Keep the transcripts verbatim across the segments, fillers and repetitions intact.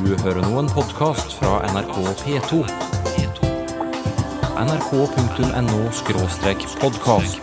Du hører nå en podcast fra N R K P to. N R K punktum N O skråstrek podcast.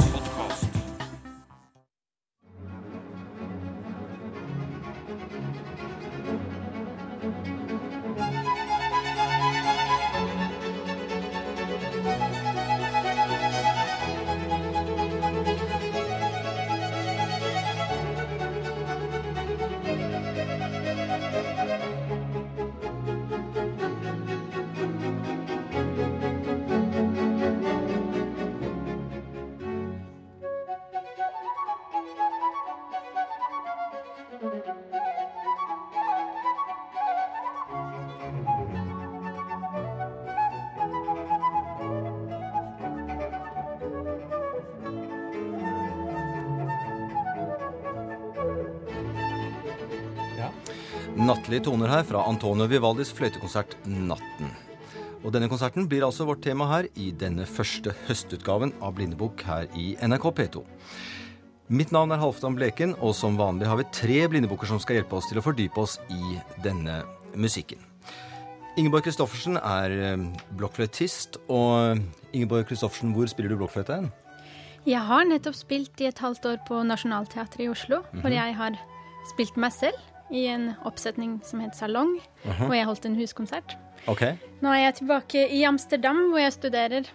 Nattlige toner her fra Antonio Vivaldis fløytekonsert Natten. Og denne konserten blir altså vårt tema her i denne første høstutgaven av Blindebok her i N R K P to. Mitt navn er Halvdan Bleken, og som vanlig har vi tre blindeboker som skal hjelpe oss til å fordype oss i denne musikken. Ingeborg Kristoffersen er blokkfløytist, og Ingeborg Kristoffersen, hvor spiller du blokkfløyte hen? Jeg har nettopp spilt i et halvt år på Nationaltheatret i Oslo, mm-hmm. hvor jeg har spilt meg selv i en oppsetning som heter Salong, uh-huh. og jeg holdt en huskonsert. Okay. Nå er jeg tilbake i Amsterdam, hvor jeg studerer.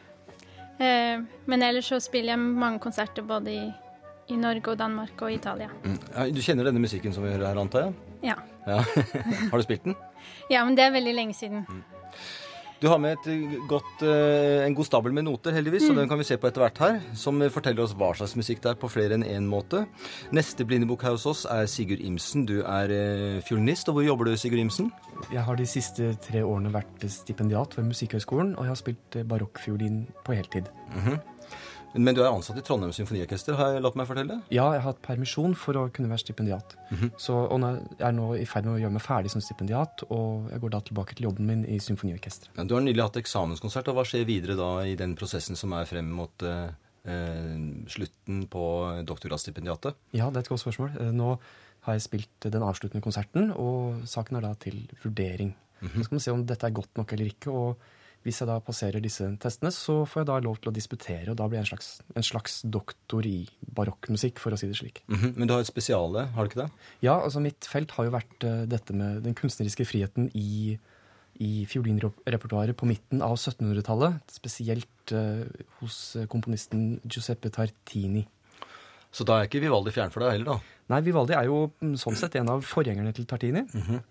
Eh, men ellers så spiller jeg mange konserter både i, i Norge og Danmark og Italia. Mm. Ja, du kjenner denne musikken som vi hører her, antar jeg? Ja. Ja. Har du spilt den? Ja, men det er veldig lenge siden. Mm. Du har med et godt, en god stabel med noter, heldigvis, mm. og den kan vi se på etter hvert her, som forteller oss hva slags musikk det er på flere enn en måte. Neste blindebok her hos oss er Sigurd Imsen. Du er fiolinist, og hvor jobber du, Sigurd Imsen? Jeg har de siste tre årene vært stipendiat ved Musikkhøgskolen, og jeg har spilt barokkfiolin på heltid. Mm-hmm. Men du er ansatt i Trondheim Symfoniorkester, har jeg latt meg fortelle? Ja, jeg har hatt permisjon for å kunne være stipendiat. Mm-hmm. Så, og jeg er nå i ferd med å gjøre meg ferdig som stipendiat, og jeg går da tilbake til jobben min i Symfoniorkestret. Ja, du har nylig hatt eksamenskonsert, og hva skjer videre da i den prosessen som er frem mot eh, slutten på doktorgradsstipendiatet? Ja, det er et godt spørsmål. Nå har jeg spilt den avsluttende konserten, og saken er da til vurdering. Mm-hmm. Så skal man se om dette er godt nok eller ikke, og hvis jeg da passerer disse testene, så får jeg da lov til å disputere, og da blir jeg en slags, en slags doktor i barokkmusikk, for å si det slik. Mm-hmm. Men du har et spesiale, har du ikke det? Ja, altså mitt felt har jo vært uh, dette med den kunstneriske friheten i, i fiolinrepertoaret på midten av syttenhundretallet, spesielt uh, hos komponisten Giuseppe Tartini. Så da er ikke Vivaldi fjern for deg heller, da? Nei, Vivaldi er jo sånn sett en av forgjengerne til Tartini. Mm-hmm.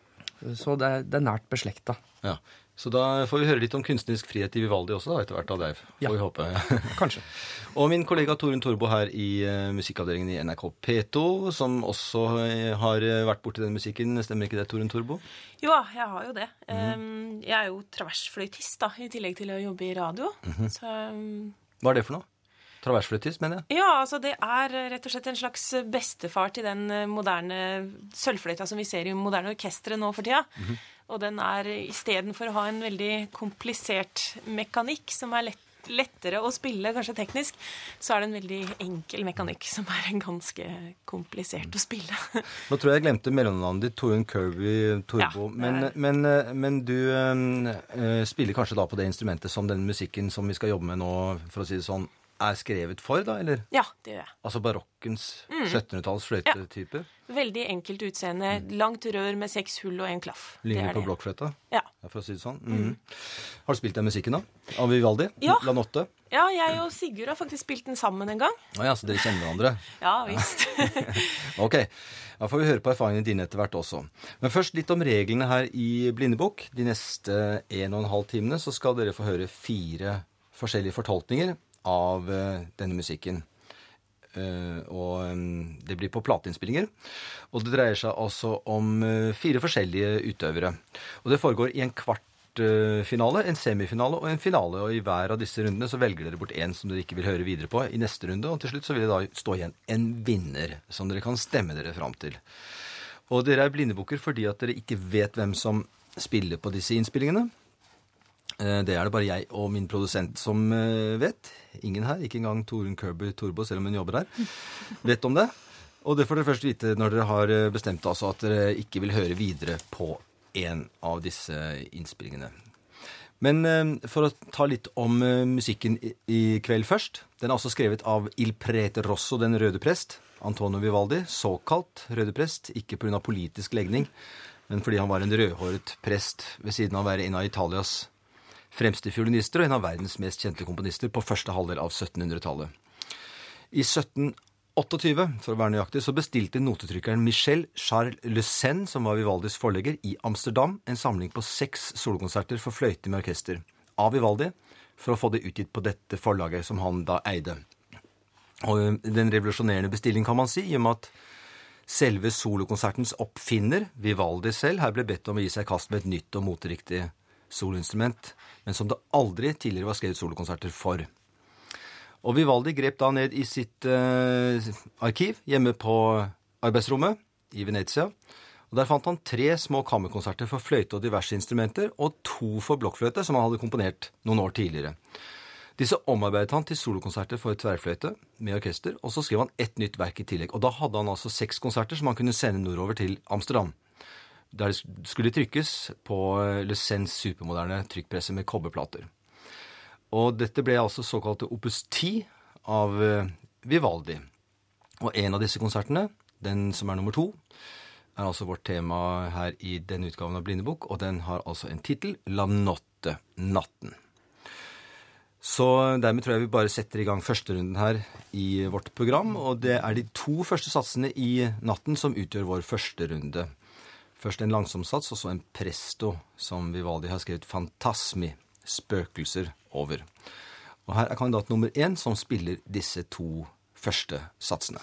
Så det er, det er nært beslekta. Ja. Så da får vi høre litt om kunstnerisk frihet i Vivaldi også, da, etter hvert av deg, får ja. vi håpe. Kanskje. Og min kollega Torunn Torbo her i uh, musikkavdelingen i N R K P to, som også uh, har vært borti den musikken. Stemmer ikke det, Torunn Torbo? Jo, jeg har jo det. Mm-hmm. Um, jeg er jo traversfløytist, da, i tillegg til å jobbe i radio. Mm-hmm. Så, um... Hva er det for noe? Traversfløytist, mener jeg? Ja, altså det er rett og slett en slags bestefar til den moderne sølvfløyta som vi ser i moderne orkestre nå for tida. Mm-hmm. Og den er, i stedet for å ha en veldig komplisert mekanikk som er lett, lettere å spille, kanskje teknisk, så er det en veldig enkel mekanikk som er ganske komplisert å spille. Nå tror jeg jeg glemte mellomnavnet ditt, Torunn Kirby Torbo, ja, men, men, men du øh, spiller kanskje da på det instrumentet som den musikken som vi skal jobbe med nå, for å si det sånn, er skrevet for, da, eller? Ja, det gjør jeg. Altså barokkens mm. syttenhundretalls fløytetype? Ja. Veldig enkelt utseende. Mm. Langt rør med seks hull og en klaff. Ligner på blokkfløyta? Ja. For å si det sånn. Mm. Mm. Har du spilt den musikken da? Av Vivaldi? Ja. La Notte? Ja, jeg og Sigurd har faktisk spilt den sammen en gang. Å ja, så dere kjenner hverandre? Ja, visst. Ok, da får vi høre på erfaringene dine etter hvert også. Men først litt om reglene her i Blindebok. De neste en og en halv timene så skal dere få høre fire forskjellige fortolkninger av uh, denne musikken. Uh, og um, det blir på plateinnspillinger. Og det dreier seg altså om uh, fire forskjellige utøvere. Og det foregår i en kvart uh, finale, en semifinale og en finale. Og i hver av disse rundene så velger dere bort en som dere ikke vil høre videre på i neste runde. Og til slutt så vil det da stå igjen en vinner som dere kan stemme dere fram til. Og dere er blindeboker fordi at dere ikke vet hvem som spiller på disse innspillingene. Det er det bare jeg og min produsent som vet. Ingen her, ikke engang Torunn Kirby Torbo, selv om hun jobber her, vet om det. Og det får dere først vite når dere har bestemt altså at dere ikke vil høre videre på en av disse innspillingene. Men eh, for å ta litt om eh, musikken i, i kveld først. Den er også skrevet av Il Prete Rosso, den røde prest, Antonio Vivaldi, såkalt røde prest, ikke på grunn av politisk legning, men fordi han var en rødhåret prest ved siden av å være en av Italias fremste fiolinister og en av verdens mest kjente komponister på første halvdel av syttenhundretallet. I sytten tjueåtte, for å være nøyaktig, så bestilte notetrykkeren Michel Charles Le Sen, som var Vivaldis forlegger, i Amsterdam en samling på seks solokonserter for fløyte med orkester av Vivaldi, for å få det utgitt på dette forlaget som han da eide. Og den revolusjonerende bestilling kan man si, i og med at selve solokonsertens oppfinner, Vivaldi selv, her ble bedt om å gi seg i kast med et nytt og moteriktig soloinstrument, men som det aldri tidligere var skrevet solokonserter for. Og Vivaldi grep da ned i sitt eh, arkiv hjemme på arbeidsrommet i Venezia, og der fant han tre små kammerkonserter for fløyte og diverse instrumenter, og to for blokkfløyte som han hadde komponert noen år tidligere. Disse omarbeidet han til solokonserter for tverrfløyte med orkester, og så skrev han ett nytt verk i tillegg. Og da hadde han altså seks konserter som han kunne sende nordover til Amsterdam, der det skulle trykkes på Le Sens supermoderne trykkpresse med kobberplater. Og dette ble altså såkalte opus ti av Vivaldi. Og en av disse konsertene, den som er nummer to, er altså vårt tema her i denne utgaven av Blindebok, og den har altså en titel, La Notte, natten. Så dermed tror jeg vi bare setter i gang første runden her i vårt program, og det er de to første satsene i natten som utgjør vår første runde. Først en langsom sats, og så en presto, som Vivaldi har skrevet fantasmi, spøkelser over. Og her er kandidat nummer én som spiller disse to første satsene.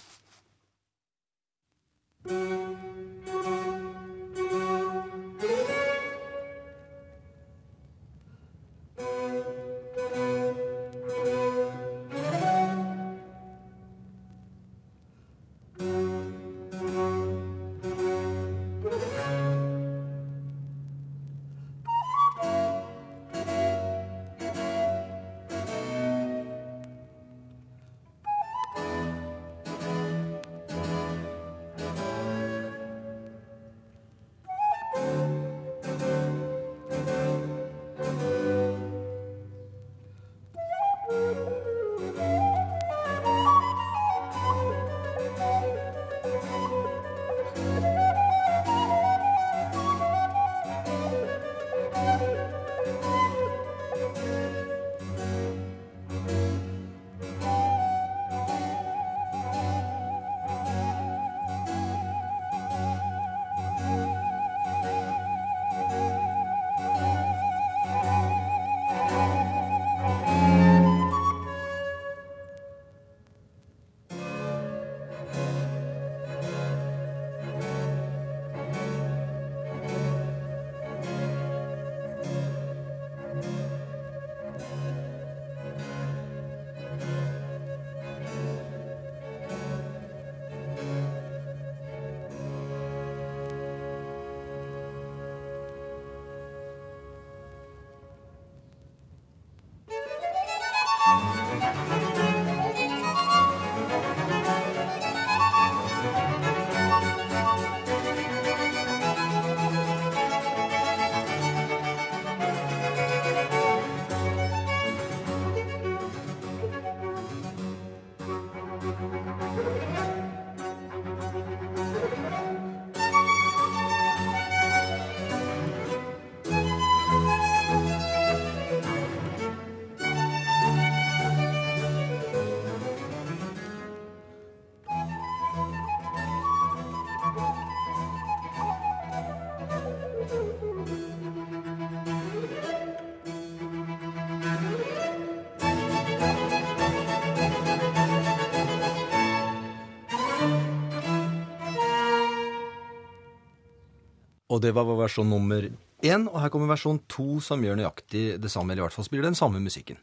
Og det var versjon nummer én, og her kommer versjon to som gjør nøyaktig det samme, eller i hvert fall spiller den samme musikken.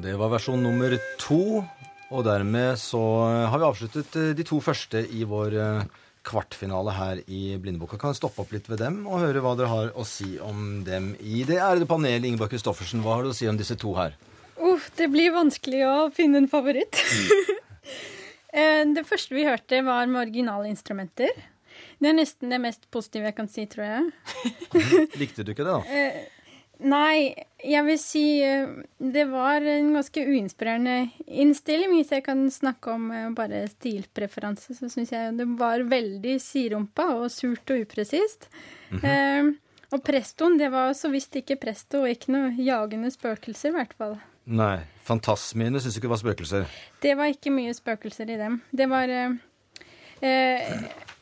det var versjon nummer to, og dermed så har vi avsluttet de to første i vår kvartfinale her i Blindeboka. Kan stoppe opp litt ved dem og høre hva dere har å si om dem i det ærede panelet. Ingeborg Kristoffersen, hva har du å si om disse to her? Uh, det blir vanskelig å finne en favoritt. Det første vi hørte var med originalinstrumenter. Det er nesten det mest positive jeg kan si, tror jeg. Likte du ikke det da? Nei, jeg vil si det var en ganske uinspirerende innstilling. Hvis jeg kan snakke om bare stilpreferanse, så synes jeg det var veldig sirumpa og surt og upresist. Mm-hmm. eh, og prestoen, det var så visst ikke presto, og ikke noe jagende spøkelser i hvert fall. Nei, fantasmiene synes du ikke var spøkelser? Det var ikke mye spøkelser i dem. Det var eh, eh,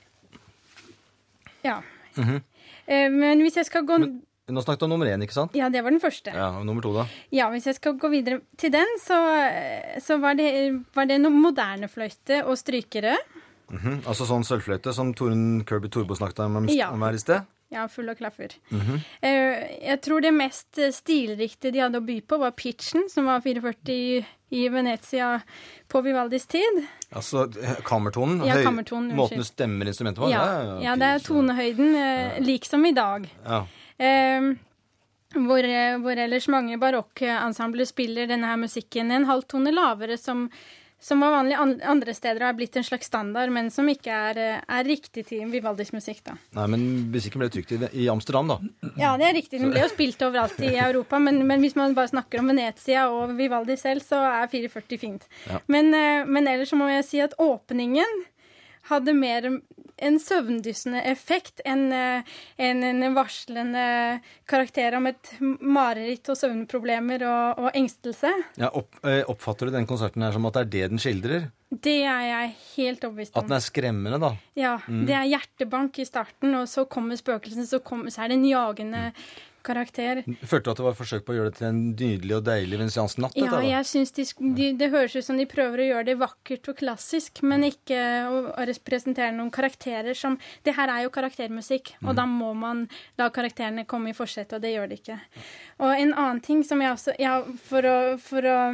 ja. Mm-hmm. eh, men hvis jeg skal gå... Men nå snakket du om nummer én, ikke sant? Ja, det var den første. Ja, og nummer to da? Ja, hvis jeg skal gå videre til den, så, så var, det, var det noe moderne fløyte og strykere. Mm-hmm. Altså sånn sølvfløyte som Toren Kirby Torbo snakket om, ja. om her i sted? Ja, full av klaffer. Mm-hmm. Jeg tror det mest stilriktige de hadde å by på var pitchen, som var fireogførti i Venezia på Vivaldis tid. Altså kammertonen? Ja, kammertonen. Måten du stemmer instrumentet var? Ja, ja, ja, det er tonehøyden, ja. Liksom i dag. Ja. Eh, hvor, hvor ellers mange barokkensembler spiller denne her musikken en halv tone lavere, som, som var vanlig andre steder og er blitt en slags standard, men som ikke er, er riktig til Vivaldis musikk da. Nei, men musikken ble trykt i, i Amsterdam da? Ja, det er riktig. Den ble jo spilt overalt i Europa, men, men hvis man bare snakker om Venezia og Vivaldi selv, så er fireogførti fint. Ja. Men, men ellers så må jeg si at åpningen hadde mer en søvndyssende effekt enn en, en varslende karakter om et mareritt og søvnproblemer og, og engstelse. Ja, opp, oppfatter du den konserten her som at det er det den skildrer? Det er jeg helt overbevist om. At den er skremmende da? Ja, mm. Det er hjertebank i starten, og så kommer spøkelsen, så, kommer, så er det en jagende karakter. Følte du at det var et forsøk på å gjøre det til en nydelig og deilig venesiansk natt? Ja, dette, jeg synes de, de, det høres ut som de prøver å gjøre det vakkert og klassisk, men ikke å, å representere noen karakterer som... Det her er jo karaktermusikk, og mm. da må man la karakterene komme i forsett, og det gjør de ikke. Og en annen ting som jeg også... Ja, for å... For å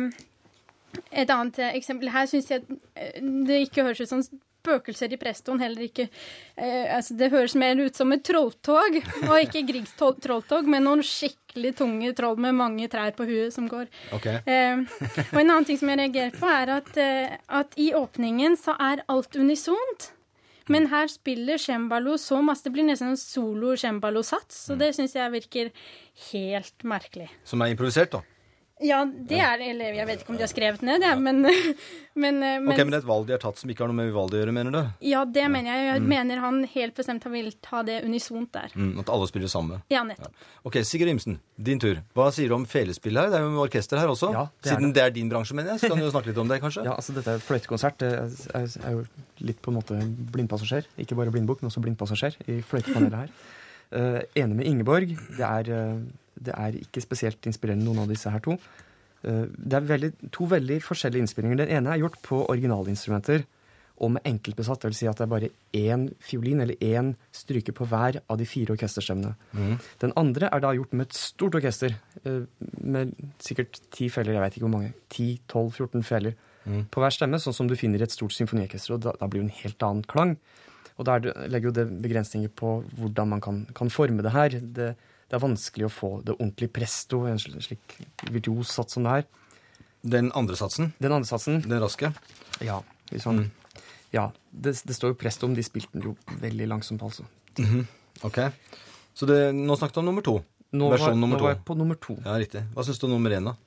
et annet eksempel her synes jeg det ikke høres ut som spøkelser i prestoen, heller ikke eh, altså det høres mer ut som et trolltog, og ikke Griegs trolltog, men noen skikkelig tunge troll med mange trær på huet som går. Okay. Eh, og en annen ting som jeg reagerer på er at, eh, at i åpningen så er alt unisont, men her spiller cembalo så masse, det blir nesten en solo cembalo-sats, så det synes jeg virker helt merkelig. Som er improvisert da? Ja, det er, eller jeg vet ikke om de har skrevet ned det, men... men, men ok, men det er et valg de har tatt som ikke har noe med Vivaldi å gjøre, mener du? Ja, det mener jeg. Jeg mm. mener han helt bestemt har vil ta det unisont der. Mm, at alle spiller sammen. Ja, nettopp. Ja. Ok, Sigurd Imsen, din tur. Hva sier du om felespill her? Det er jo orkester her også. Ja, det Siden er det. det er din bransje, mener jeg, så kan du jo snakke litt om det, kanskje? Ja, altså dette er fløytekonsert. Det er, er jo litt på en måte blindpassasjer. Ikke bare blindbok, men også blindpassasjer i fløytepanelet her. Uh, enig med Ingeborg. Det er, uh, det er ikke spesielt inspirerende noen av disse her to. Det er veldig, to veldig forskjellige innspillinger. Den ene er gjort på originalinstrumenter og med enkeltbesatt, det vil si at det er bare én fiolin eller én stryke på hver av de fire orkesterstemmene. Mm. Den andre er da gjort med et stort orkester, med sikkert ti feller, jeg vet ikke hvor mange, ti, tolv, fjorten feller mm. på hver stemme, sånn som du finner i et stort symfoniorkester, og da, da blir det en helt annen klang. Og da legger jo det begrensninger på hvordan man kan, kan forme det her. Det Det er vanskelig å få det ordentlig presto, en slik virtuos sats som det her. Den andre satsen? Den andre satsen. Den raske? Ja. Sånn, mm. ja det, det står jo presto om, de spilte den jo veldig langsomt, altså. Mm-hmm. Ok. Så det, nå snakket du om nummer to. Nå Versjon var, nummer nå to. var jeg på nummer to. Ja, riktig. Hva synes du om nummer én da?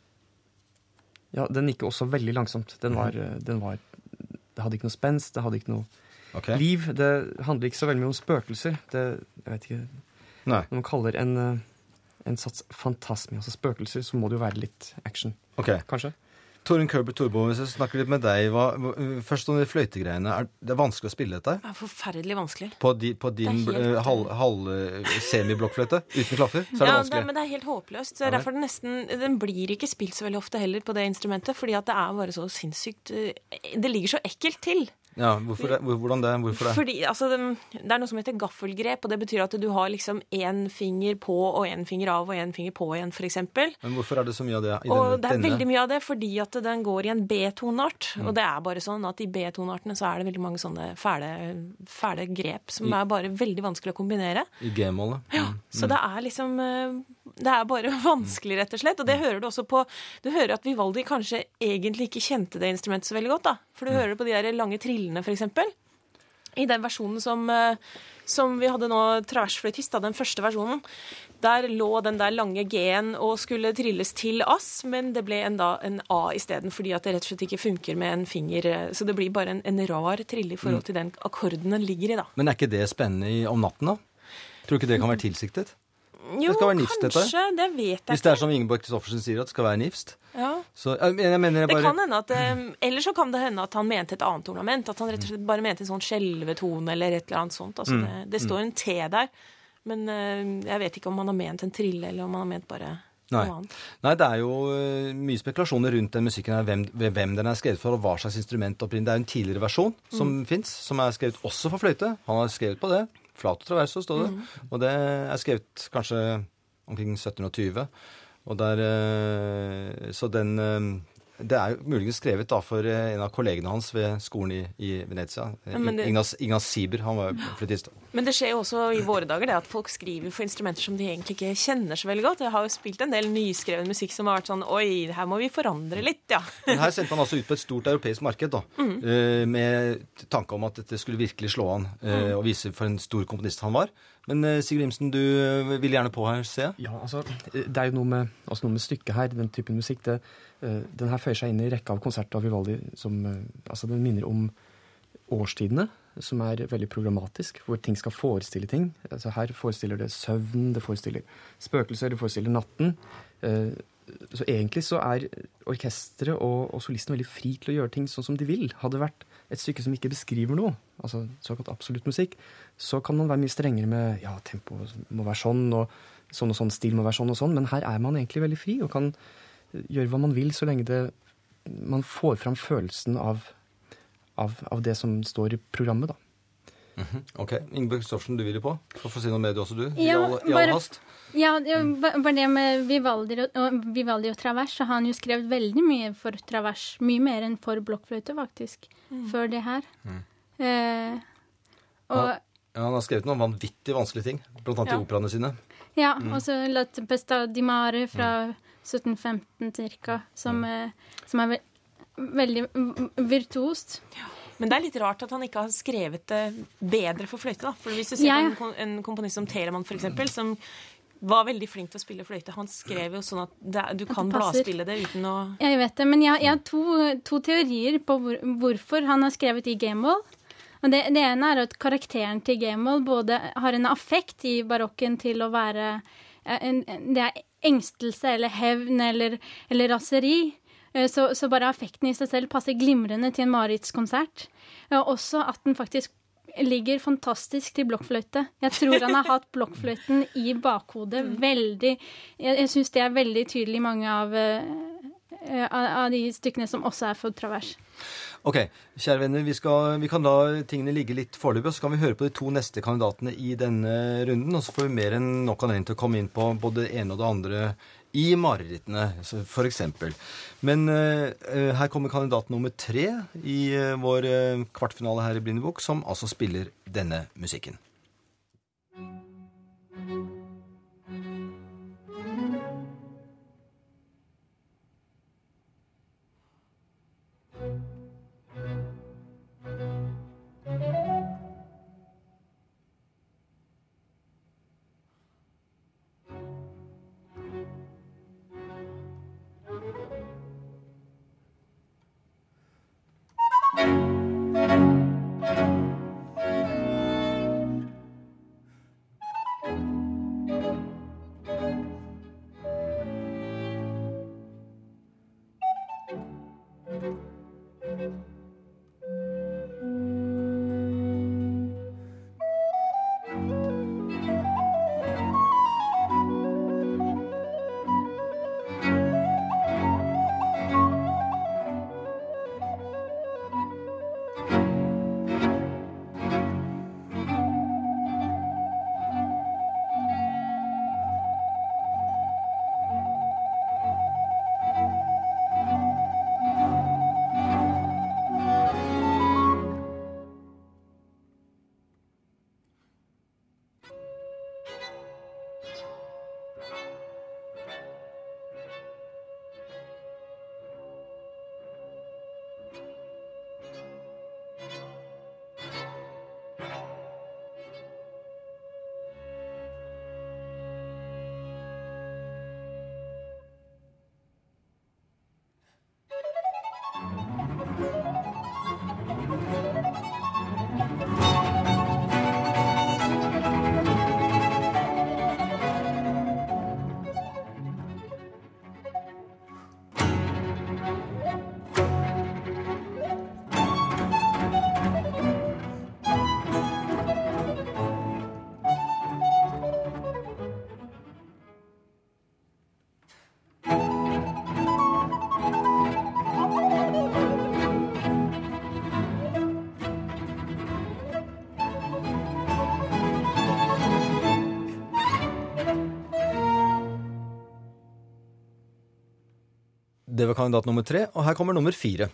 Ja, den gikk også veldig langsomt. Den var, mm. den var, det hadde ikke noe spenst, det hadde ikke noe okay. liv. Det handler ikke så veldig mye om spøkelser. Det, jeg vet ikke... Nei. Når man kaller en, en sats fantasmi, altså spøkelser, så må det jo være litt action. Ok. Kanskje? Toren Kirby Torbo, hvis jeg snakker litt med deg, hva, først om de fløytegreiene, er det vanskelig å spille dette? Det er forferdelig vanskelig. På, di, på din uh, halv, halv uh, semiblokkfløyte, uten klaffer, så er det ja, vanskelig? Ja, men det er helt håpløst. Så derfor den nesten, den blir ikke spilt så veldig ofte heller på det instrumentet, fordi at det er bare så sinnssykt, uh, det ligger så ekkelt til. Ja, hvorfor det? Hvor- Hvordan det? Hvorfor det? Fordi, altså, det, det er noe som heter gaffelgrep, og det betyr at du har liksom en finger på og en finger av og en finger på igjen, for eksempel. Men hvorfor er det så mye av det i Og denne? det er denne? veldig mye av det fordi at den går i en B-toneart, mm. og det er bare sånn at i B-toneartene så er det veldig mange sånne fæle, fæle grep som I, er bare veldig vanskelig å kombinere. I G-målet. Ja, mm. så det er liksom, det er bare vanskelig rett og slett, og det hører du også på, du hører at Vivaldi kanskje egentlig ikke kjente det instrumentet så veldig godt da, for du mm. hører på de der lange trillene for eksempel. I den versjonen som, som vi hadde nå, traversfløytist, den første versjonen, der lå den der lange G-en og skulle trilles til ass, men det ble en, da, en A i stedet, fordi at det rett og slett ikke funker med en finger, så det blir bare en, en rar trille i forhold til den akkorden den ligger i da. Men er ikke det spennende i, om natten da? Tror du ikke det kan være tilsiktet? Jo, det skal være nifst, kanskje, dette. det vet jeg ikke. Hvis det er som Ingeborg Kristoffersen sier, at det skal være nifst. Ja. Så, jeg, jeg mener bare... Det kan hende at, eller så kan det hende at han mente et annet ornament, at han rett og slett bare mente en sånn skjelvetone eller et eller annet sånt. Altså, Mm. det, det står en T der, men uh, jeg vet ikke om han har ment en trille, eller om han har ment bare Nei. noe annet. Nei, det er jo uh, mye spekulasjoner rundt den musikken her, hvem, ved hvem den er skrevet for, og hva slags instrument opprinnelig. Det er jo en tidligere versjon som mm. finnes, som er skrevet også for fløyte. Han har skrevet på det. Flaut og traverso, står det. Mm. Og det er skrevet kanskje omkring sytten tjue. Og der, uh, så den... Uh, det er jo muligens skrevet da for en av kollegene hans ved skolen i, i Venezia. Ja, det, Ignas, Ignas Sieber, han var fløytist. Men det skjer jo også i våre dager det at folk skriver for instrumenter som de egentlig ikke kjenner så veldig godt. Jeg har jo spilt en del nyskreven musikk som har vært sånn, oi, her må vi forandre litt, ja. Men her sendte han altså ut på et stort europeisk marked da, mm. uh, med tanke om at dette skulle virkelig slå han uh, mm. og vise for en stor komponist han var. Men uh, Sigurd Imsen, du uh, vil gjerne på her, ser jeg? Ja, altså, det er jo noe med, også noe med stykket her, den typen musikk. Det, uh, den her føyer seg inn i rekka av konserter av Vivaldi som uh, altså, den minner om årstidene, som er veldig programmatisk, hvor ting skal forestille ting. Altså, her forestiller det søvn, det forestiller spøkelser, det forestiller natten. Uh, så egentlig så er orkestret og, og solisten veldig fri til å gjøre ting sånn som de vil. Hadde det vært et stykke som ikke beskriver noe, altså såkalt absolutt musikk, så kan man være mye strengere med, ja, tempo må være sånn, og sånn og sånn, stil må være sånn og sånn, men her er man egentlig veldig fri, og kan gjøre hva man vil, så lenge det, man får fram følelsen av, av, av det som står i programmet, da. Mm-hmm. Ok, Ingeborg Kristoffersen, du vil jo på. Så får si noe med det også, du. Ja, I all, i all bare, hast. Ja, bare det med Vivaldi og, Vivaldi og travers, så har han jo skrevet veldig mye for travers. Mye mer enn for blokkfløyte, faktisk. Mm. Før det her. Mm. Eh, og, ja, ja, han har skrevet noen vanvittig vanskelige ting, blant annet ja. i operaene sine. Ja, mm. og så La Tempesta di Mare fra mm. sytten femten cirka, som, mm. eh, som er ve veldig virtuost. Ja. Men det er litt rart at han ikke har skrevet det bedre for fløyte, da. For hvis du ser ja. på en, en komponist som Telemann, for eksempel, som var veldig flink til å spille fløyte, han skrev jo sånn at det, du kan bladspille det uten å... Jeg vet det, men jeg, jeg har to, to teorier på hvor, hvorfor han har skrevet i G-moll. Og det, det ene er at karakteren til G-moll både har en affekt i barokken til å være en, det er engstelse eller hevn eller, eller raseri. Så, så bare affekten i seg selv passer glimrende til en Maritz-konsert. Og også at den faktisk ligger fantastisk til blokkfløyte. Jeg tror han har hatt blokkfløyten i bakhodet veldig... Jeg, jeg synes det er veldig tydelig i mange av, uh, av, av de stykkene som også er for travers. Ok, kjære venner, vi, skal, vi kan la tingene ligge litt foreløpig, og så kan vi høre på de to neste kandidatene i denne runden, og så får vi mer enn nok anledning til å komme inn på både det ene og det andre i marerittene, for eksempel. Men uh, her kommer kandidat nummer tre i uh, vår uh, kvartfinale her i Blindebukk, som altså spiller denne musikken. det var kandidat nummer tre, og her kommer nummer fire.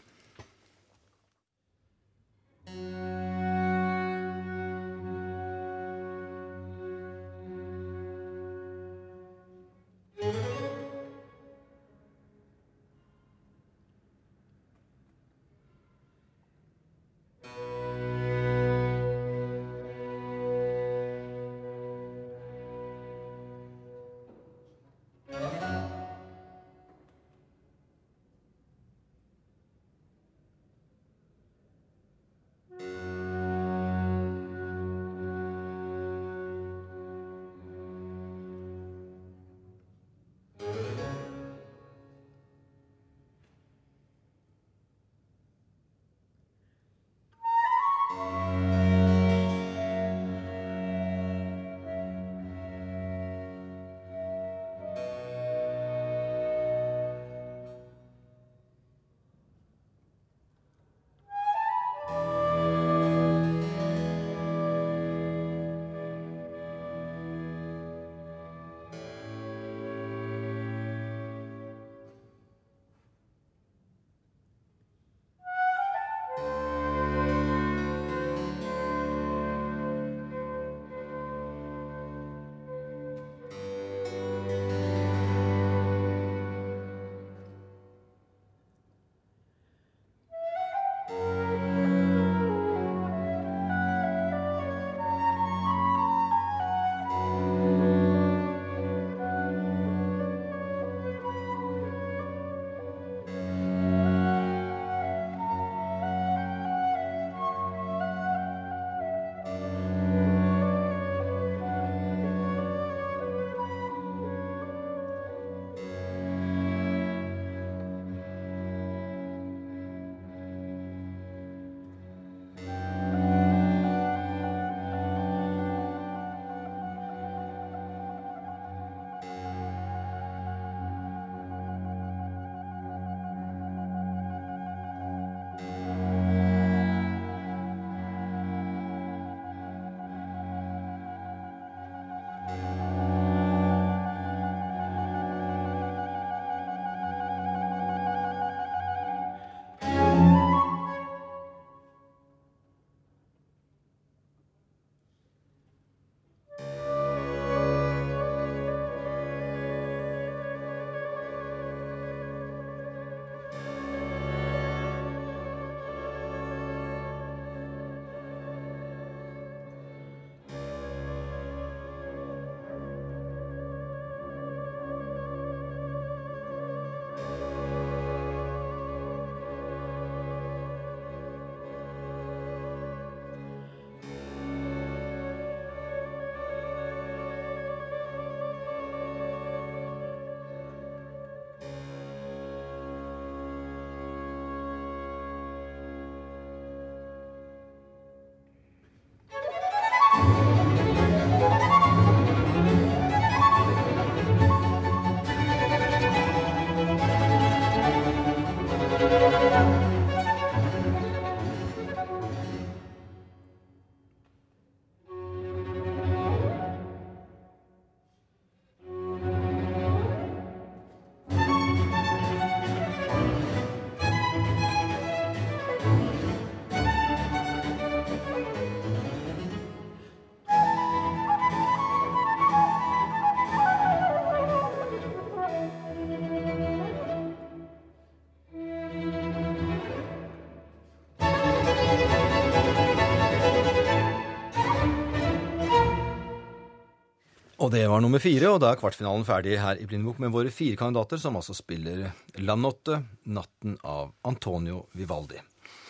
Og det var nummer fire, og da er kvartfinalen ferdig her i Blindebok med våre fire kandidater, som altså spiller La Notte, Natten av Antonio Vivaldi.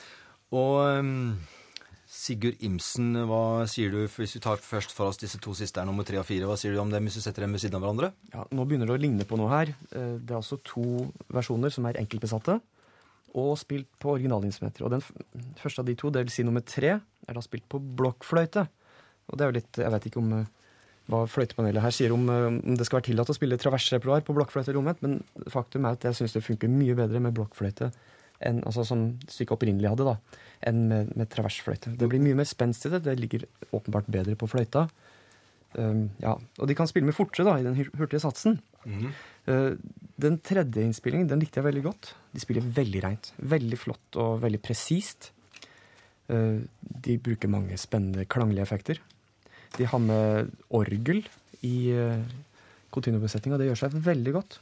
Og um, Sigurd Imsen, hva sier du, hvis vi tar først for oss disse to siste er nummer tre og fire, hva sier du om dem hvis du setter dem ved siden av hverandre? Ja, nå begynner det å ligne på noe her. Det er altså to versjoner som er enkeltbesatte, og spilt på originalinstrumenter. Og den første av de to, det vil si nummer tre, er da spilt på blokkfløyte. Og det er jo litt, jeg vet ikke om hva fløytepanelet her sier om, om det skal være tillatt å spille traversrepertoar på blokkfløyte eller omvendt, men faktum er at jeg synes det funker mye bedre med blokkfløyte enn, altså som stykket opprinnelig hadde da, enn med, med traversfløyte. Det blir mye mer spenst i det, det ligger åpenbart bedre på fløyta. Um, ja, og de kan spille med fortere da, i den hurtige satsen. Mm. Uh, Den tredje innspillingen, den likte jeg veldig godt. De spiller veldig rent. Veldig flott og veldig presist. Uh, de bruker mange spennende klanglige effekter. De har med orgel i uh, continuo-besetningen, og det gjør seg veldig godt.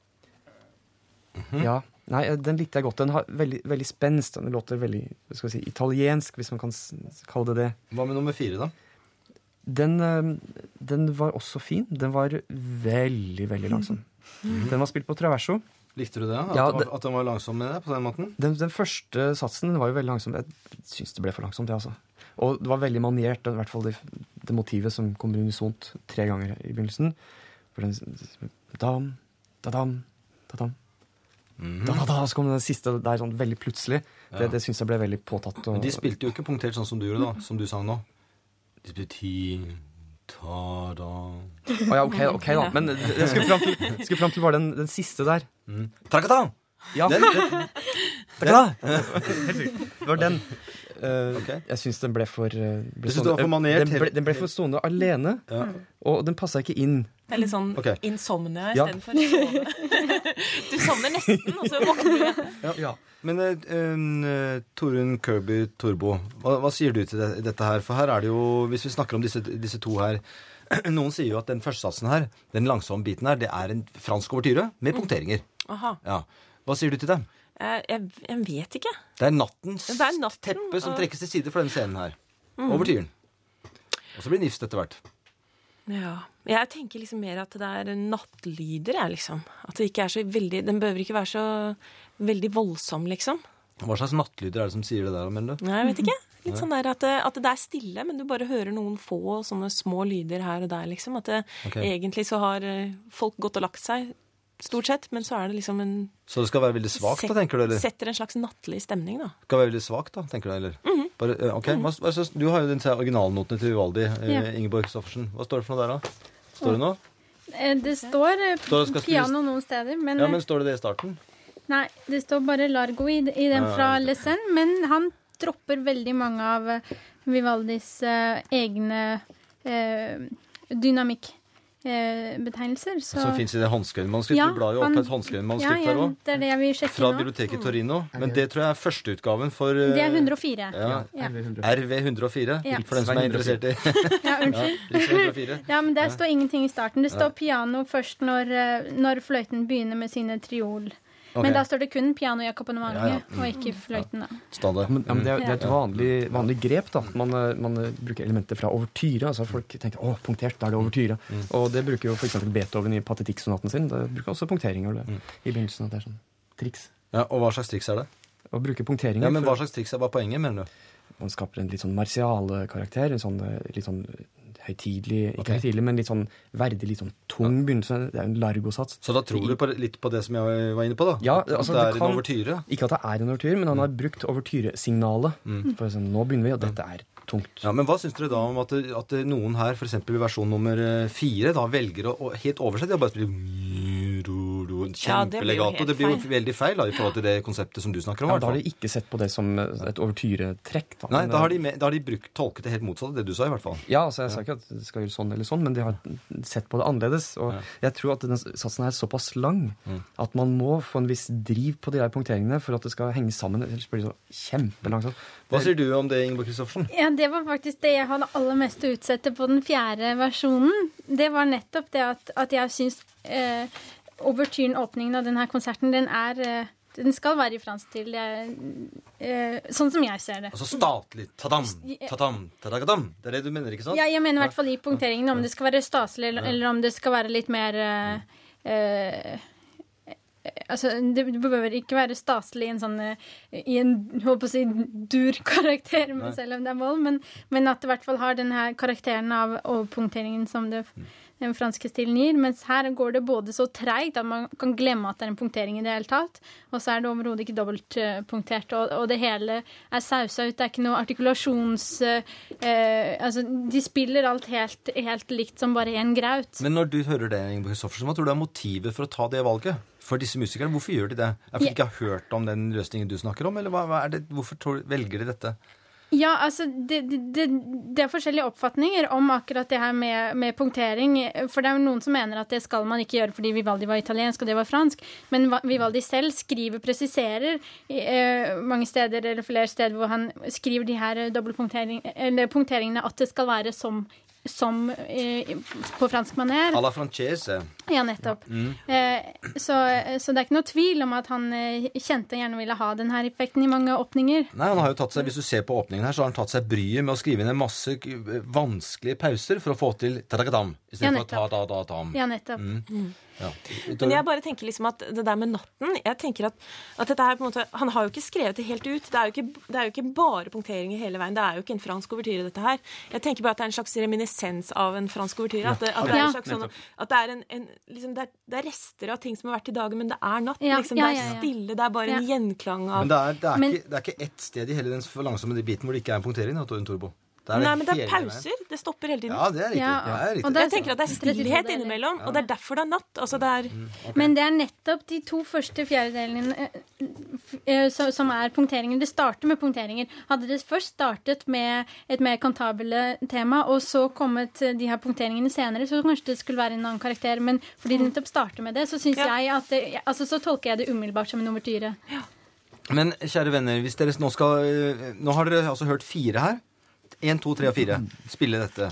Mm-hmm. Ja, nei, den likte jeg godt. Den har veldig, veldig spenst. Den låter veldig, hva skal jeg si, italiensk, hvis man kan kalle det det. Hva med nummer fire, da? Den, uh, den var også fin. Den var veldig, veldig langsom. Mm-hmm. Den var spilt på traverso. Likte du det? At, ja, det var, at den var langsom med det på den måten? Den, den første satsen den var jo veldig langsom. Jeg synes det ble for langsomt, det altså. Og det var veldig maniert, i hvert fall det, det motivet som kommer unisont tre ganger i begynnelsen. For den, da-dam, da-dam, da-dam. Mm-hmm. Da-da-da, så kom den siste der sånn veldig plutselig. Ja. Det, det synes jeg ble veldig påtatt. Og, men de spilte jo ikke punktert sånn som du gjorde da, som du sang nå. De spilte ti... Ta-da. Å oh, ja, ok, ok da. Men jeg skulle frem til, skulle frem til var den, den siste der. Mm. Trakata! Ja. Den, den, Trakata! Det var den. Uh, okay. Jeg synes den ble for... Uh, ble jeg synes det var for manert. Den ble, den ble for stående alene, ja. Og den passet ikke inn. Det er litt sånn okay. Insomnia i ja. stedet for sove. Du sovner nesten, og så våkner du igjen. Ja. Ja. Men uh, uh, Torunn Kirby Torbo, hva, hva sier du til det, dette her? For her er det jo, hvis vi snakker om disse, disse to her, noen sier jo at den første satsen her, den langsomme biten her, det er en fransk overtyre med punkteringer. Aha. Ja. Hva sier du til dem? Jeg, jeg, jeg vet ikke. Det er nattens det er natten, teppe som og... trekkes til side for denne scenen her. Mm. Overtyren. Og så blir det nifst etter hvert. Ja, jeg tenker liksom mer at det er nattlyder, jeg liksom. At det ikke er så veldig, den behøver ikke være så veldig voldsom, liksom. Hva slags nattlyder er det som sier det der, mener du? Nei, jeg vet ikke. Litt sånn der at det, at det er stille, men du bare hører noen få sånne små lyder her og der, liksom. At det, okay. Egentlig så har folk gått og lagt seg, stort sett, men så er det liksom en... Så det skal være veldig svagt da, tenker du, eller? Setter en slags nattlig stemning, da. Det skal være veldig svagt da, tenker du, eller? Mm-hmm. Bare, ok, hva, hva, du har jo den originalnotene til Vivaldi, ja. eh, Ingeborg Stoffersen. Hva står det for noe der da? Står det noe? Det står, står det piano noen steder, men... Ja, men står det det i starten? Nei, det står bare Largo i, i den fra ja, Lesen, men han dropper veldig mange av Vivaldis uh, egne uh, dynamikk. Eh, betegnelser. Så... Som finnes i det håndskrevet-manuskriptet. Ja, du blar jo opp et håndskrevet-manuskript ja, ja, der også. Det er det jeg vil sjekke fra nå. biblioteket Torino. Men det tror jeg er førsteutgaven for... Uh, det er hundre og fire. Ja, ja. R V hundre og fire. Ja. For den som er interessert i... ja, unnskyld. Ja, ja, men der står ingenting i starten. Det står piano først når, når fløyten begynner med sine triol. Okay. Men da står det kun piano i akkompagnementet, ja, ja. mm. og ikke fløyten da. Standard. Men, ja, men det, er, det er et vanlig, vanlig grep da. Man, man bruker elementer fra overtyre. Altså folk tenker, å, punktert, da er det overtyre. Mm. Og det bruker jo for eksempel Beethoven i Patetikk-sonaten sin. Det bruker også punkteringer mm. i begynnelsen. At det er sånn triks. Ja, og hva slags triks er det? Å bruke punkteringer. Ja, men hva slags triks er hva poenget, mener du? Man skaper en litt sånn martiale karakter, en sånn litt sånn høytidelig, ikke okay. høytidelig, men litt sånn verdig, litt sånn tung begynnelse. Det er en largosats. Så da tror du på, litt på det som jeg var inne på da? Ja, altså, at det er det kan, en overtyre? Ikke at det er en overtyre, men han har brukt overtyresignalet. Mm. For sånn, nå begynner vi, og dette er tungt. Ja, men hva synes dere da om at, det, at det noen her, for eksempel i versjon nummer fire, da velger å, å helt oversette, de bare spiller kjempelegato. Ja, det blir jo veldig feil da, i forhold til det konseptet som du snakker om. Ja, da har de ikke sett på det som et overtyretrekk. Da. Nei, da har de, med, da har de brukt, tolket det helt motsatt, det du sa i hvert fall. Ja, altså jeg ja. sa ikke at det skal gjøre sånn eller sånn, men de har sett på det annerledes. Og ja. jeg tror at den satsen er såpass lang mm. at man må få en viss driv på de der punkteringene for at det skal henge sammen. Ellers blir det så kjempelangsomt. Hva sier du om det, Ingeborg Kristoffersen? Ja, det var faktisk det jeg hadde aller mest å utsette på den fjerde versjonen. Det var nettopp det at, at jeg synes eh, overtyren, åpningen av denne konserten, den er... Eh, den skal være i fransk til, jeg, eh, sånn som jeg ser det. Altså statlig, tadam, tadam, tadam. Det er det du mener, ikke sant? Ja, jeg mener i hvert fall i punkteringene, om det skal være staselig, eller, eller om det skal være litt mer... Eh, eh, altså, det behøver ikke være staselig i en sånn, i en, håper å si, dur karakter, men selv om det er mål, men, men at det i hvert fall har denne karakteren av overpunkteringen som det... den franske stilen gir, mens her går det både så treigt at man kan glemme at det er en punktering i det hele tatt, og så er det overhodet ikke dobbeltpunktert, og, og det hele er sausa ut, det er ikke noe artikulasjons... Eh, altså, de spiller alt helt, helt likt som bare en graut. Men når du hører det, Ingeborg Kristoffersen, hva tror du er motivet for å ta det valget? For disse musikerne, hvorfor gjør de det? Er det fordi de ikke har hørt om den løsningen du snakker om, eller hva, hva er det, hvorfor velger de dette? Ja, altså, det, det, det er forskjellige oppfatninger om akkurat det her med, med punktering. For det er jo noen som mener at det skal man ikke gjøre fordi Vivaldi var italiensk og det var fransk. Men Vivaldi selv skriver, presiserer eh, mange steder eller flere steder hvor han skriver de her dobbeltpunktering, eller punkteringene at det skal være som som eh, på fransk maner. À la francese. Ja, nettopp. Ja. Mm. Eh, så, så det er ikke noe tvil om at han eh, kjente gjerne ville ha den her effekten i mange åpninger. Nei, han har jo tatt seg, hvis du ser på åpningen her, så har han tatt seg bryet med å skrive inn en masse vanskelige pauser for å få til ta-da-da-dam, i stedet ja, for ta-da-da-dam. Ja, nettopp. Mm. Mm. Ja. Men jeg bare tenker liksom at det der med natten, jeg tenker at, at dette her på en måte, han har jo ikke skrevet det helt ut. Det er jo ikke, det er jo ikke bare punkteringer hele veien. Det er jo ikke en fransk ouvertyre, dette her. Jeg tenker bare at det er en slags reminiscens av en fransk ouvertyre. At, det, at det er en slags sånn, at det er en, en liksom, det, er, det er rester av ting som har vært i dagen, men det er natt. Ja, liksom, ja, det ja, er ja. stille, det er bare en gjenklang av... Men det er, det er, men, ikke, det er ikke ett sted i hele den for langsomme biten hvor det ikke er en punktering, da, Torbo. Det er det Nei, men det er pauser. Veien. Det stopper hele tiden. Ja, det er riktig. Ja. Det er riktig. Og jeg tenker at det er stillhet innimellom, ja. Og det er derfor det er natt. Altså, det er... Mm, okay. Men det er nettopp de to første fjerdedelene som er punkteringer. Det starter med punkteringer. Hadde det først startet med et mer kantabile tema, og så kommet de her punkteringene senere, så kanskje det skulle være en annen karakter. Men fordi det nettopp starter med det, så synes ja. jeg at det, altså, så tolker jeg det umiddelbart som en ouvertyre. Ja. Men kjære venner, hvis dere nå skal... Nå har dere altså hørt fire her. En, to, tre og fire. Spille dette.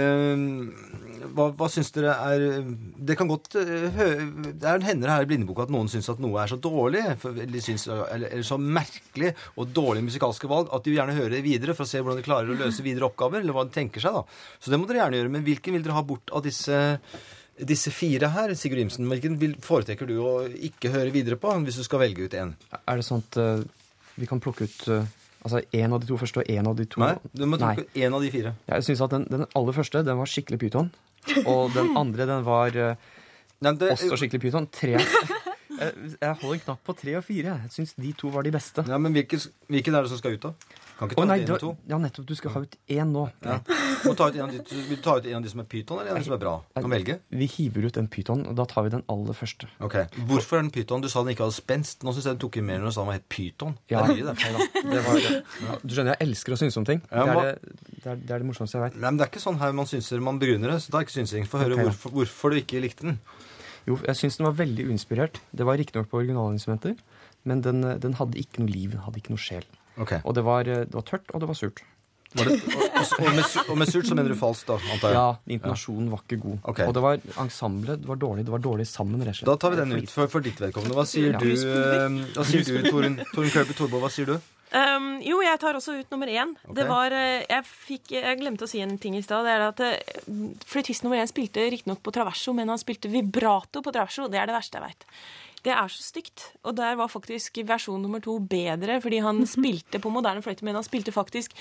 Uh, hva, hva syns dere er... Det kan godt... Uh, det er hender her i Blindeboka at noen syns at noe er så dårlig, eller, syns, eller, eller så merkelig og dårlig musikalske valg, at de vil gjerne høre det videre for å se hvordan de klarer å løse videre oppgaver, eller hva de tenker seg da. Så det må dere gjerne gjøre. Men hvilken vil dere ha bort av disse... Disse fire her, Sigurd Imsen, hvilken vil, foretrekker du å ikke høre videre på hvis du skal velge ut en? Er det sånn at uh, vi kan plukke ut uh, altså en av de to første og en av de to? Nei, du må plukke ut en av de fire. Jeg synes at den, den aller første, den var skikkelig pyton. Og den andre, den var uh, Nei, det, også skikkelig pyton. Tre. jeg, jeg holder en knapp på tre og fire. Jeg synes de to var de beste. Ja, men hvilken, hvilken er det som skal ut da? Kan ikke ta oh, nei, ut en og to? Ja, nettopp. Du skal ha ut en nå. Ja. Må ta ut en av de, vil du ta ut en av de som er pyton, eller en av de som er bra? Kan velge? Vi hiver ut en pyton, og da tar vi den aller første. Ok. Hvorfor er den pyton? Du sa den ikke hadde spenst. Nå synes jeg den tok i mer når du sa den var helt pyton. Ja, det er mye, det. det var det. Ja, du skjønner, jeg elsker å synse om ting. Ja, det, må... er det, det, er, det er det morsomste jeg vet. Nei, men det er ikke sånn her man synser, man begrunner det, så det er ikke synsing. Få høre okay, ja. hvorfor, hvorfor du ikke likte den. Jo, jeg synes den var veldig uinspirert. Det var ikke nok på originalinstrumenter, men den, den hadde ikke noe liv, den hadde ikke noe sjel. Okay. Og det var, det var tørt, og det var surt. Var det, og, og, og, med, og med surt så mener du falskt da, antar jeg? Ja, intonasjonen ja. var ikke god. Okay. Og det var ensemblet, det var dårlig, det var dårlig sammen, rett og slett. Da tar vi den ut for, for ditt vedkommende. Hva sier ja. du, uh, hva sier du, Torunn Kirby Torbo, hva sier du? Um, jo, jeg tar også ut nummer én. Okay. Det var, jeg, fikk, jeg glemte å si en ting i sted, det er at fløytist nummer én spilte riktignok på traverso, men han spilte vibrato på traverso. Det er det verste jeg vet. Det er så stygt, og der var faktisk versjon nummer to bedre, fordi han spilte på moderne fløyte, men han spilte faktisk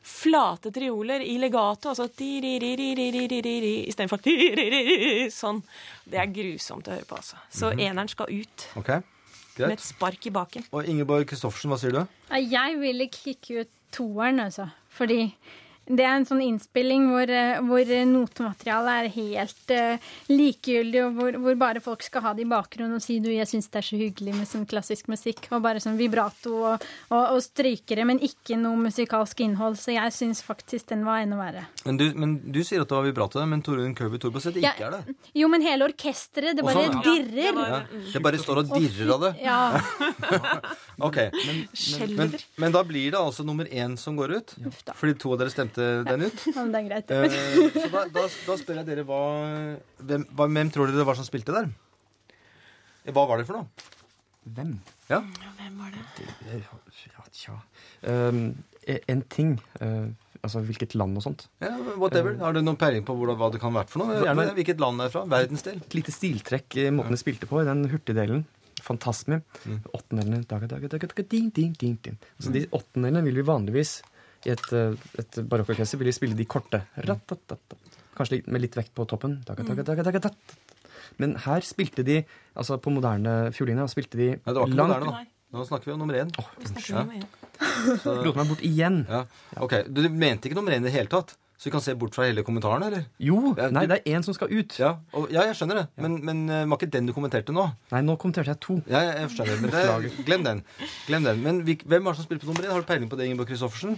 flate trioler i legato, altså i stedet for sånn. Det er grusomt å høre på, altså. Så mm-hmm. eneren skal ut. Ok, greit. Med et spark i baken. Og Ingeborg Kristoffersen, hva sier du? Jeg ville kikke ut toeren, altså, fordi... Det er en sånn innspilling hvor, hvor notematerialet er helt uh, likegyldig, og hvor, hvor bare folk skal ha det i bakgrunnen og si du, jeg synes det er så hyggelig med sånn klassisk musikk, og bare sånn vibrato og, og, og strykere, men ikke noe musikalsk innhold, så jeg synes faktisk den var enda verre. Men du, men du sier at det var vibrato, men Torunn Kirby Torbo sier det ikke ja, er det. Jo, men hele orkestret, det bare sånn, ja. dirrer. Ja, det, var, ja, det bare står og dirrer av det. Ja. Ok, men, men, men, men da blir det altså nummer én som går ut, ja. fordi to av dere stemte den ut. Ja, det er greit. Uh, så da, da, da spør jeg dere hva hvem, hva hvem tror dere det var som spilte der? Hva var det for noe? Hvem? Ja. Hvem var det? det ja, tja. Um, en ting. Uh, altså hvilket land og sånt. Ja, whatever. Har du noen peiling på hva det kan ha vært for noe? Gjerne hvilket land det er fra? Verdensdel? Et lite stiltrekk i måten de spilte på i den hurtigdelen. Fantasmi. Mm. Åttendelene. Så de åttendelene vil vi vanligvis i et, et barokkorkester vil vi spille de korte. Kanskje med litt vekt på toppen. Men her spilte de, altså på moderne fioliner, spilte de Nei, det var ikke langt. Moderne, da. Nå snakker vi om nummer én. Oh, ja. Så lot meg bort igjen. Ja. Ok, du mente ikke nummer én i det hele tatt? Så vi kan se bort fra hele kommentaren, eller? Jo, nei, det er en som skal ut. Ja, og, ja jeg skjønner det. Men, men var ikke den du kommenterte nå? Nei, nå kommenterte jeg to. Ja, jeg skjønner. Men det, glem den. Glem den. Men hvem var det som spilte på nummer én? Har du peiling på det, Ingeborg Kristoffersen?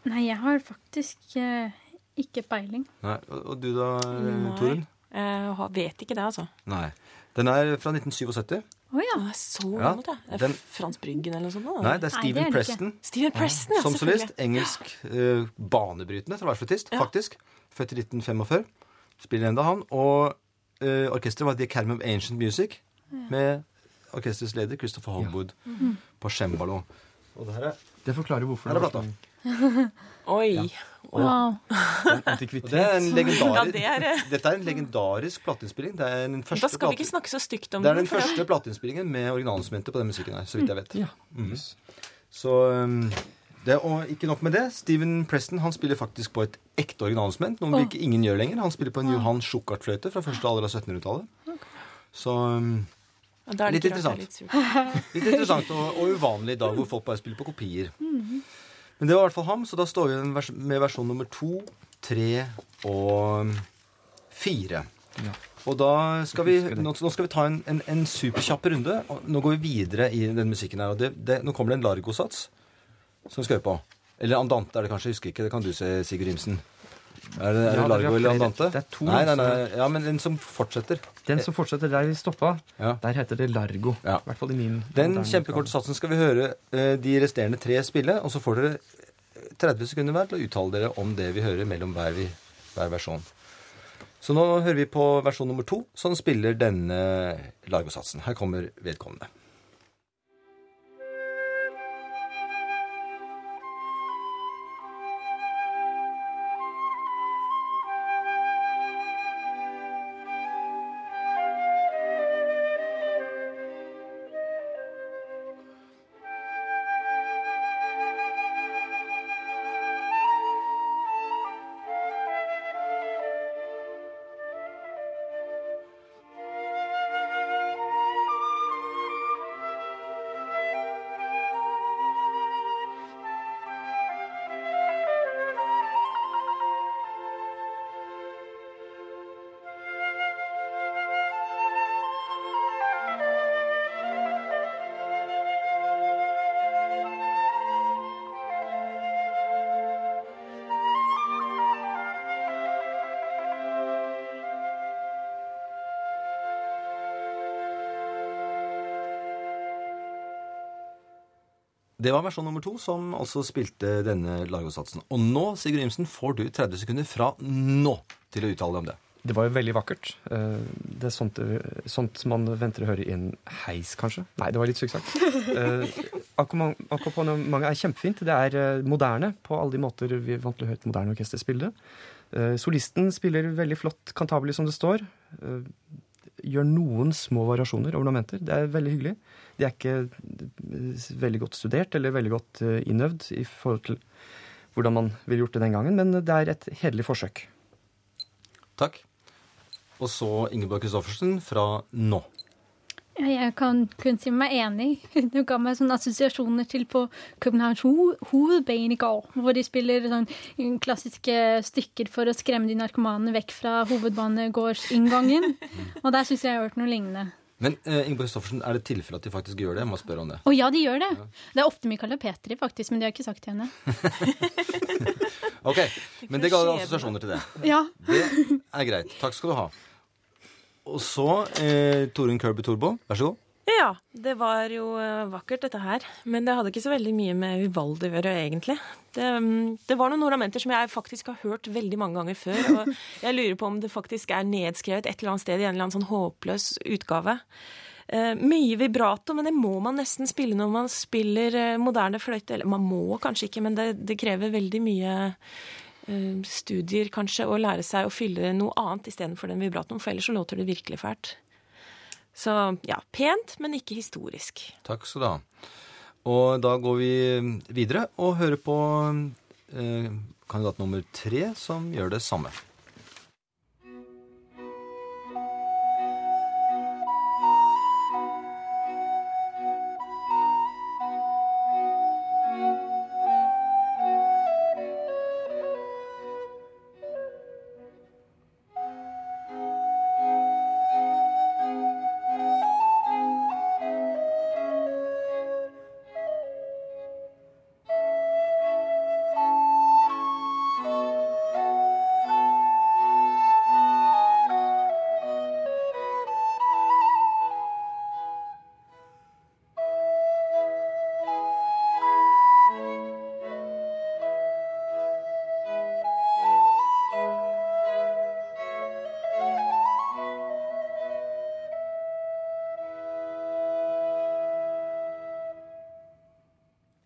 Nei, jeg har faktisk eh, ikke peiling. Nei, og, og du da, Torunn? Jeg har- vet ikke det, altså. Nei. Den er fra nitten syttisyv. Å ja. Det er så Ja, gammelt, ja. Er det den- Frans Bryggen eller noe sånt? Da? Nei, det er Nei, Steven det er det Preston. Steven Preston, ja, Som solist, selvfølgelig. engelsk eh, banebrytende traversfløytist, Ja. faktisk. Født i nitten femogfyrre. Spiller enda han. Og eh, orkestret var The Academy of Ancient Music, med orkestrets leder Christopher Hogwood på cembalo. Og det her er, Det forklarer hvorfor her er det plata. var sånn Oi. Wow. Og antikvitet. det er en Ja, legendarisk, det er eh, Dette er en legendarisk plateinnspilling. Det er den Da første, skal vi ikke plate, snakke så stygt om det er den for da- første plateinnspillingen med originalinstrumenter på den musikken her, så vidt jeg vet. Ja. Mhm. Så um, det, og ikke nok med det. Steven Preston han spiller faktisk på et ekte originalinstrument, noe vi ikke ingen gjør lenger. Han spiller på en Johan Schuckart-fløyte fra første alder av syttenhundretallet. Så um, Ja, da er det litt ikke rart det er interessant. litt surt. litt interessant og, og uvanlig i dag hvor folk bare spiller på kopier. Men det var i hvert fall ham, så da står vi med vers- med versjon nummer to, tre og fire. Ja. Og da skal vi, Husker det. nå, nå skal vi ta en, en, en superkjapp runde. Og nå går vi videre i den musikken her. Og det, det, nå kommer det en Largo-sats som vi skal høre på. Eller Andante er det kanskje, jeg husker ikke. Det kan du se, Sigurd Rimsen. Er det, er det Ja, det Largo er eller flere. Andante? Det er to, Nei, nei, nei. altså. Ja, men den som fortsetter. Den som fortsetter der vi stoppa, Ja. der heter det Largo. Ja. I hvert fall i min Den moderne kjempekorte utgave. satsen skal vi høre eh, de resterende tre spille, og så får dere tretti sekunder hver til å uttale dere om det vi hører mellom hver, vi, hver versjon. Så nå hører vi på versjon nummer to, som spiller denne Largo-satsen. Her kommer vedkommende. Det var versjon nummer to, som altså spilte denne Largo-satsen. Og nå, Sigurd Rimsen, får du tretti sekunder fra nå til å uttale deg om det. Det var jo veldig vakkert. Eh, Det er sånt, sånt man venter å høre i en heis, kanskje. Nei, det var litt sykt sagt. Eh, akkompagn- Akkompagnementet er kjempefint. Det er eh, moderne på alle de måter vi er vant til å høre et moderne orkester spille. Eh, Solisten spiller veldig flott kantabelig, som det står. Eh, Gjør noen små variasjoner, ornamenter. Det er veldig hyggelig. De er ikke eh, veldig godt studert eller veldig godt eh, innøvd i forhold til hvordan man ville gjort det den gangen, men det er et hederlig forsøk. Takk. Og så Ingeborg Kristoffersen fra nå. Ja, jeg kan kun si meg enig. Det ga meg sånne assosiasjoner til på Københavns ho hovedbanegård, hvor de spiller sånn klassiske stykker for å skremme de narkomane vekk fra hovedbanegårdsinngangen. Og der synes jeg jeg har hørt noe lignende. Men eh, Ingeborg Kristoffersen, er det tilfelle at de faktisk gjør det? Jeg må spørre om det. Å ja, de gjør det. Det er ofte Mikaela Petri, faktisk, men det har jeg ikke sagt til henne. Ok, men det ga assosiasjoner til det. Ja. Det er greit. Takk skal du ha. Og så eh, Torunn Kirby Torbo, vær så god. Ja, det var jo eh, vakkert dette her. Men det hadde ikke så veldig mye med Vivaldi å gjøre, egentlig. Det, mm, det var noen ornamenter som jeg faktisk har hørt veldig mange ganger før. Og jeg lurer på om det faktisk er nedskrevet et eller annet sted i en eller annen sånn håpløs utgave. Eh, mye vibrato, men det må man nesten spille når man spiller eh, moderne fløyte. Eller man må kanskje ikke, men det, det krever veldig mye eh, studier kanskje, å lære seg å fylle noe annet istedenfor den vibratoen, for ellers så låter det virkelig fælt. Så ja, pent, men ikke historisk. Takk skal du ha. Og da går vi videre og hører på eh, kandidat nummer tre, som gjør det samme.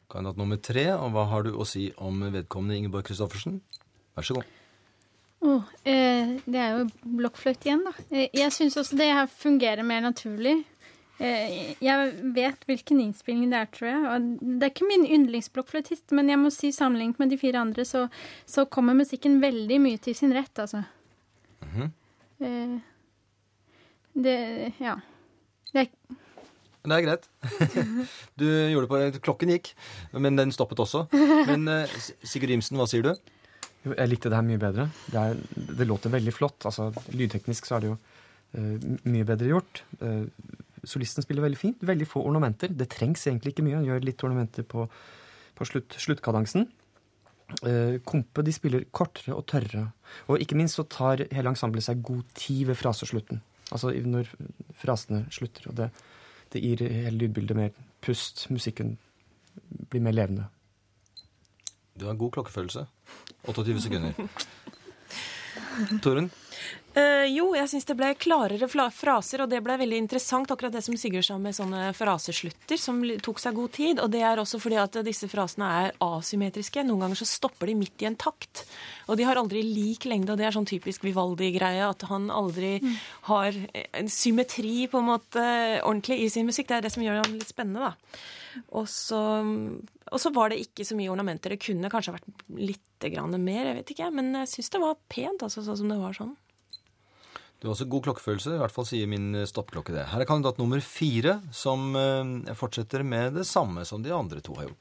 Kandidat nummer tre, og hva har du å si om vedkommende Ingeborg Kristoffersen? Vær så god. Oh, eh, det er jo blokkfløyte igjen, da. Eh, jeg synes også det her fungerer mer naturlig. Eh, jeg vet hvilken innspilling det er, tror jeg. Og det er ikke min yndlingsblokkfløytist, men jeg må si sammenlignet med de fire andre, så, så kommer musikken veldig mye til sin rett, altså. Mhm. Eh, det, ja. Det er... Det er greit. Du gjorde det på, klokken gikk, men den stoppet også. Men uh, Sigurd Imsen, hva sier du? Jo, jeg likte det her mye bedre. Det, er, det låter veldig flott. Altså, lydteknisk så er det jo uh, mye bedre gjort. Uh, solisten spiller veldig fint. Veldig få ornamenter. Det trengs egentlig ikke mye. Han gjør litt ornamenter på, på slutt, sluttkadansen. Uh, Kompe, de spiller kortere og tørre. Og ikke minst så tar hele ensemblet seg god tid ved fraseslutten. Altså når frasene slutter, og det Det gir hele lydbildet mer pust. Musikken blir mer levende. Du har en god klokkefølelse. åttiåtte sekunder. Torunn? Uh, jo, jeg synes det ble klarere fraser, og det ble veldig interessant, akkurat det som Sigurd sa med sånne fraseslutter som tok seg god tid, og det er også fordi at disse frasene er asymmetriske. Noen ganger så stopper de midt i en takt, og de har aldri lik lengde, og det er sånn typisk Vivaldi-greie, at han aldri mm. har en symmetri på en måte ordentlig i sin musikk. Det er det som gjør han litt spennende, da. Og så, og så var det ikke så mye ornamenter. Det kunne kanskje vært litt grann mer, jeg vet ikke, men jeg synes det var pent, altså, sånn som det var sånn. Du har også god klokkefølelse, i hvert fall sier min stoppklokke det. Her er kandidat nummer fire, som eh, fortsetter med det samme som de andre to har gjort.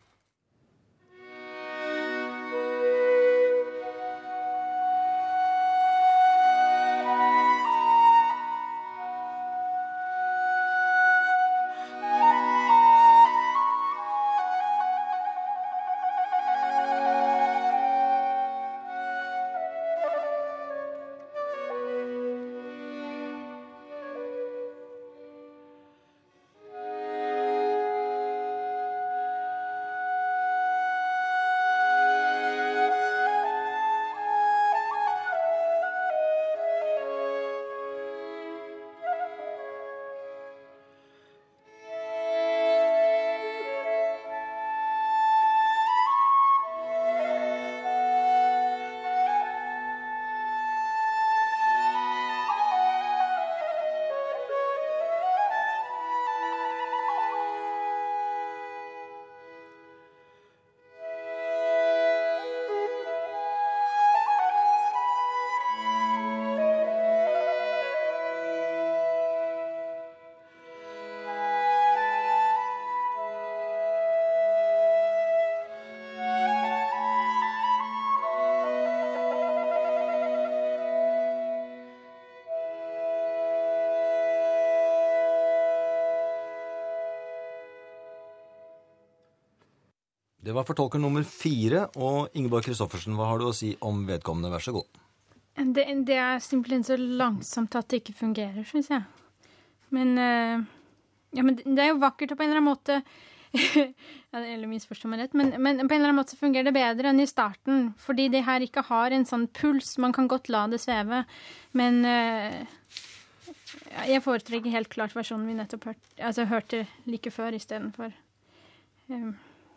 Det var fortolker nummer fire, og Ingeborg Kristoffersen, hva har du å si om vedkommende? Vær så god. Det, det er simpelthen så langsomt at det ikke fungerer, synes jeg. Men, uh, ja, men det er jo vakkert og på en eller annen måte, eller misforstår meg rett, men, men på en eller annen måte fungerer det bedre enn i starten, fordi det her ikke har en sånn puls, man kan godt la det sveve, men uh, jeg foretrekker helt klart versjonen vi nettopp hørte, altså hørte like før i stedet for... Um,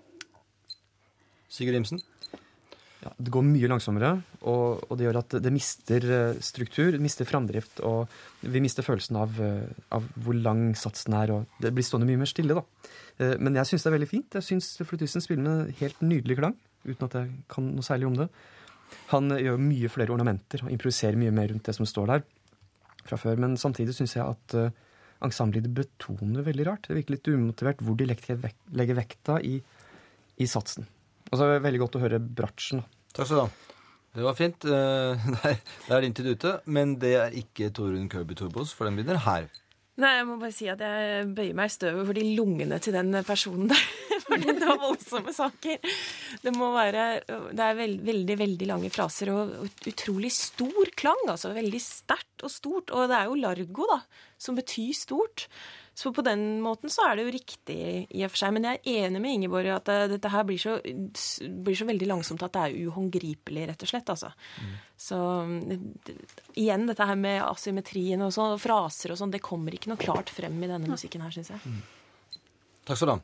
Sigurd Imsen? Ja, det går mye langsommere, og, og det gjør at det mister struktur, det mister framdrift, og vi mister følelsen av, av hvor lang satsen er, og det blir stående mye mer stille, da. Men jeg synes det er veldig fint. Jeg synes fløytisten spiller med helt nydelig klang, uten at jeg kan noe særlig om det. Han gjør mye flere ornamenter, og improviserer mye mer rundt det som står der fra før, men samtidig synes jeg at ensemblet betoner veldig rart. Det virker litt umotivert hvor de legger vekta i, i satsen. Og så er det veldig godt å høre Bratschen. Takk skal du ha. Det var fint. Det er din tid ute, men det er ikke Torunn Kirby Turbos, for den begynner her. Nei, jeg må bare si at jeg bøyer meg i støvet for de lungene til den personen der. For det var voldsomme saker. Det må være, det er veld, veldig, veldig lange fraser og utrolig stor klang, altså veldig sterkt og stort. Og det er jo largo da, som betyr stort. Så på den måten så er det jo riktig i og for seg. Men jeg er enig med Ingeborg at dette her blir så, blir så veldig langsomt at det er uhåndgripelig, rett og slett. Altså. Mm. Så igjen, dette her med asymmetrien og sånn, fraser og sånn, det kommer ikke noe klart frem i denne musikken her, synes jeg. Mm. Takk skal du ha.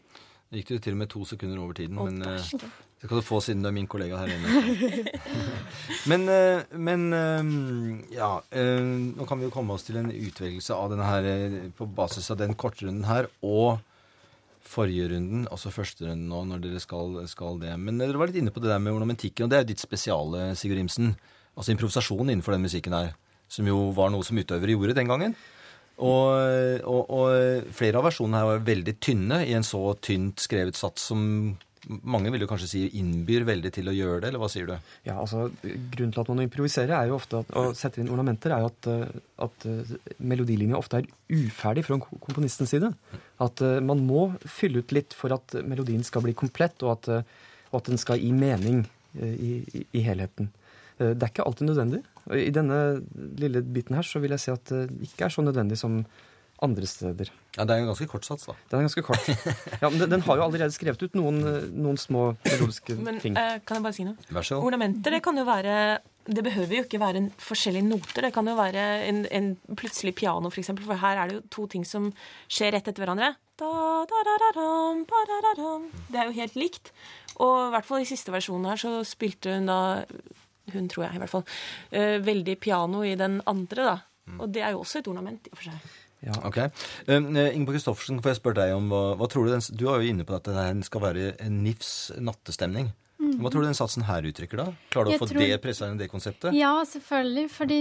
Det gikk jo til og med to sekunder over tiden, Å, men eh, dæsken. det kan du få siden du er min kollega her inne. men, eh, men eh, ja, eh, nå kan vi jo komme oss til en utvelgelse av denne her, eh, på basis av den kortrunden her, og forrige runden, altså første runden nå, når dere skal, skal det. Men dere var litt inne på det der med ornamentikken, og det er jo ditt spesiale, Sigurd Imsen. Altså improvisasjonen innenfor den musikken her, som jo var noe som utøvere gjorde den gangen. Og, og, og flere av versjonene her var veldig tynne i en så tynt skrevet sats som mange vil jo kanskje si innbyr veldig til å gjøre det, eller hva sier du? Ja, altså, grunnen til at man improviserer er jo ofte at, og setter inn ornamenter er jo at, at melodilinjen ofte er uferdig fra komponistens side. At man må fylle ut litt for at melodien skal bli komplett, og at, og at den skal gi mening i, i, i helheten. Det er ikke alltid nødvendig. I denne lille biten her så vil jeg si at det ikke er så nødvendig som andre steder. Ja, det er en ganske kort sats da. Den er ganske kort. Ja, men den, den har jo allerede skrevet ut noen, noen små melodiske Men ting. eh, kan jeg bare si noe? Vær så god. Ornamenter, det kan jo være det behøver jo ikke være en forskjellige noter. Det kan jo være en, en plutselig piano, for eksempel, for her er det jo to ting som skjer rett etter hverandre. Da, da, da, da, dam, ba, da, da, dam. Det er jo helt likt. Og i hvert fall i siste versjonen her så spilte hun da, hun tror jeg i hvert fall, uh, veldig piano i den andre da. Og det er jo også et ornament i og for seg. Ja. Ok. Um, Ingeborg Kristoffersen, får jeg spørre deg om, hva, hva tror du den, du er jo inne på at det skal være en nifs nattestemning. Mm. Hva tror du den satsen her uttrykker da? Klarer du Jeg å få tror... det presset inn i det konseptet? Ja, selvfølgelig, fordi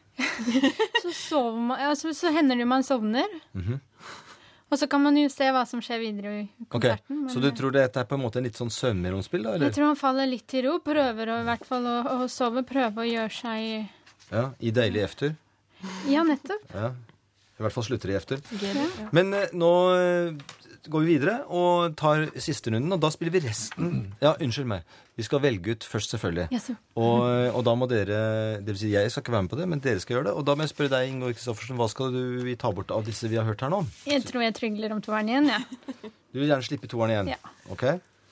så sover man, altså, så hender det jo man sovner. Mhm. Og så kan man jo se hva som skjer videre i konserten. Ok, så du tror det er på en måte en litt sånn søvnmelonspill da, eller? Jeg tror han faller litt til ro, prøver å, i hvert fall å, å sove, prøve å gjøre seg... Ja, i deilig efter. Ja, nettopp. Ja, i hvert fall slutter i efter. Ja. Men eh, nå eh, går vi videre og tar siste runden, og da spiller vi resten. Ja, unnskyld meg. Vi skal velge ut først, selvfølgelig. Ja, så. Og, og da må dere, det vil si jeg skal ikke være med på det, men dere skal gjøre det. Og da må jeg spørre deg, Ingeborg Kristoffersen, hva skal du vi ta bort av disse vi har hørt her nå? Jeg tror jeg trygler om toeren igjen, ja. Du vil gjerne slippe toeren igjen? Ja. Ok.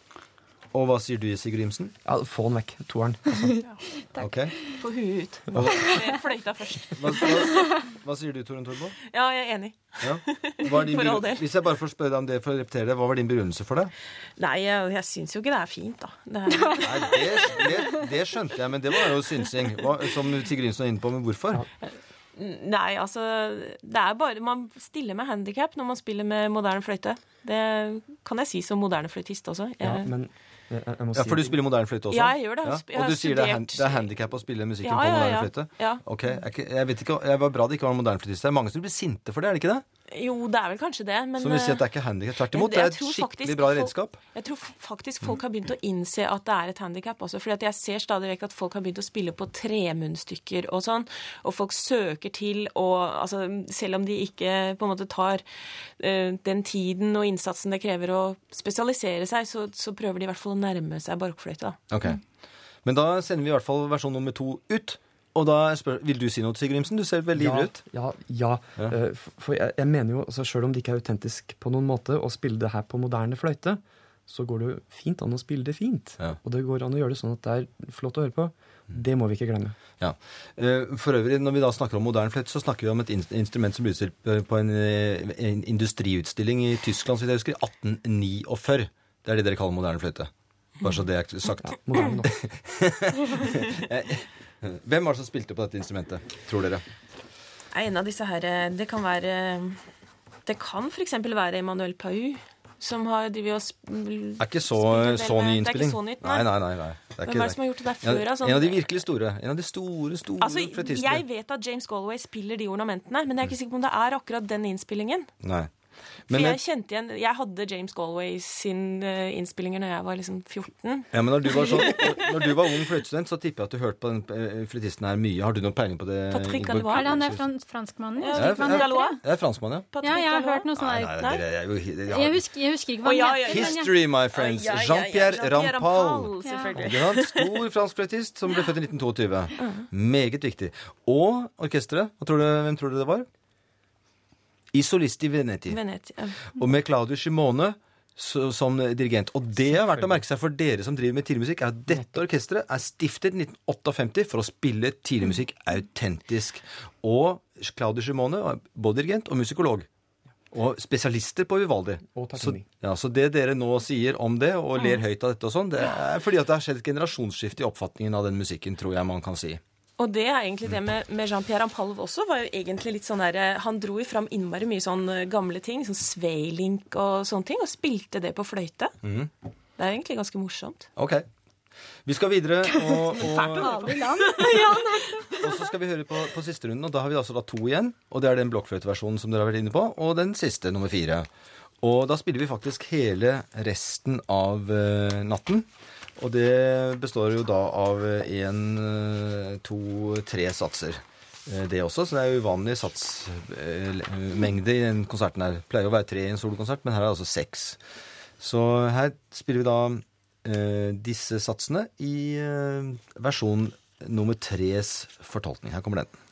Og hva sier du, Sigurd Imsen? Ja, få den vekk, toeren. Altså. Ok. Få huet ut. Med fløyta først. Hva, hva, hva sier du, Torunn Torbo? Ja, jeg er enig. Ja. Hva er din For all begrunnelse- del. Hvis jeg bare får spørre deg om det for å repetere det, hva var din begrunnelse for det? Nei, jeg, jeg syns jo ikke det er fint, da. Det er, Nei, det, det, det skjønte jeg, men det var jo synsing. Hva, som Sigurd Imsen var inne på, men hvorfor? nei, altså det er bare, man stiller med handicap når man spiller med moderne fløyte. Det kan jeg si som moderne fløytist også. Jeg, Ja, men jeg, jeg må si Ja, for du spiller moderne fløyte også? Ja, jeg gjør det. Ja? Jeg har Og du sier det er, hand, studert- det er handicap å spille musikken Ja, på ja, moderne ja. fløyte? Ja. Ok, jeg, ikke- jeg vet ikke, jeg var bra det ikke var en moderne fløytist. Det er mange som blir sinte for det, er det ikke det? Jo, det er vel kanskje det, men Som vil si at det er ikke handicap. Tvert imot, det Jeg er et tror skikkelig faktisk bra folk- redskap. Jeg tror faktisk folk har begynt å innse at det er et handicap også, fordi at jeg ser stadig vekk at folk har begynt å spille på tremunnstykker og sånn, og folk søker til, og altså, selv om de ikke på en måte tar uh, den tiden og innsatsen det krever å spesialisere seg, så, så prøver de i hvert fall å nærme seg barokkfløyte da. Ok. Men da sender vi i hvert fall versjon nummer to ut. Og da spør, vil du si noe til Sigurd Imsen? Du ser veldig ja, ivrig ut. ja, ja. Ja. Eh, for- For jeg, jeg mener jo, altså, selv om det ikke er autentisk på noen måte å spille det her på moderne fløyte, så går det jo fint an å spille det fint. Ja. Og det går an å gjøre det sånn at det er flott å høre på. Det må vi ikke glemme. Ja. Eh, For øvrig, når vi da snakker om moderne fløyte, så snakker vi om et in- instrument som blir utstilt på en, eh, en industriutstilling i Tyskland, så jeg husker, atten førtini. Det er det dere kaller moderne fløyte. Bare så det er sagt. Ja, moderne nok. Hvem var det som spilte på dette instrumentet, tror dere? Nei, en av disse her, det kan være, det kan for eksempel være Emmanuel Pau, som har drivet og sp- Er ikke så, spilt en del så ny med- innspilling? Det er ikke så nytt, nei. nei. Nei, nei, nei. Det er Hvem ikke er det som har gjort det der En av- før? Altså? En av de virkelig store. En av de store, store Altså, fløytistene. jeg vet at James Galway spiller de ornamentene, men jeg er ikke sikker på om det er akkurat den innspillingen. Nei. For Men, jeg kjente igjen, jeg hadde James Galway sin uh, innspillinger når jeg var liksom fjorten. ja, men når du var, så, når du var ung fløytestudent, så tipper jeg at du hørte på den eh, fløytisten her mye. Har du noen peiling på det? Patrick Ingeborg? Gallois. Er det han der frans franskmannen? Ja, Jeg husker ikke hva han Gallois. heter. Det er franskmann, ja. Ja, jeg har hørt noe sånt. Nei, der. nei, dere er jo jeg Jeg har- husker, jeg husker ikke hva Å, ja, han ja, heter. men jeg- History, my friends. Ja, ja, ja, Jean-Pierre Jean-Pierre Rampal. selvfølgelig. Ikke sant? Stor fransk fløytist som ble født i nitten tjueto. Meget viktig. Og orkestret, hva tror du, hvem tror du det var? I Solisti Veneti. Venezia. Og med Claudio Scimone så, som dirigent. Og det har vært å merke seg for dere som driver med tidligmusikk, er at dette orkestret er stiftet i nitten femtiåtte for å spille tidligmusikk autentisk. Og Claudio Scimone var både dirigent og musikolog. Og spesialister på Vivaldi. Og Tartini. Så, ja, så det dere nå sier om det, og ler høyt av dette og sånn, det er fordi at det har skjedd et generasjonsskifte i oppfatningen av den musikken, tror jeg man kan si. Og det er egentlig det med, med Jean-Pierre Rampal også, var jo egentlig litt sånn der, han dro jo fram innmari mye sånn gamle ting, sånn sveilink og sånne ting, og spilte det på fløyte. Mm. Det er egentlig ganske morsomt. Ok. Vi skal videre, og, og, og så skal vi høre på, på siste runden, og da har vi altså da to igjen, og det er den blokkfløyteversjonen som dere har vært inne på, og den siste, nummer fire. Og da spiller vi faktisk hele resten av uh, natten. Og det består jo da av en, to, tre satser. Det også, så det er jo uvanlig satsmengde i den konserten her. Det pleier jo å være tre i en solokonsert, men her er det altså seks. Så her spiller vi da eh, disse satsene i eh, versjon nummer tres fortolkning. Her kommer den.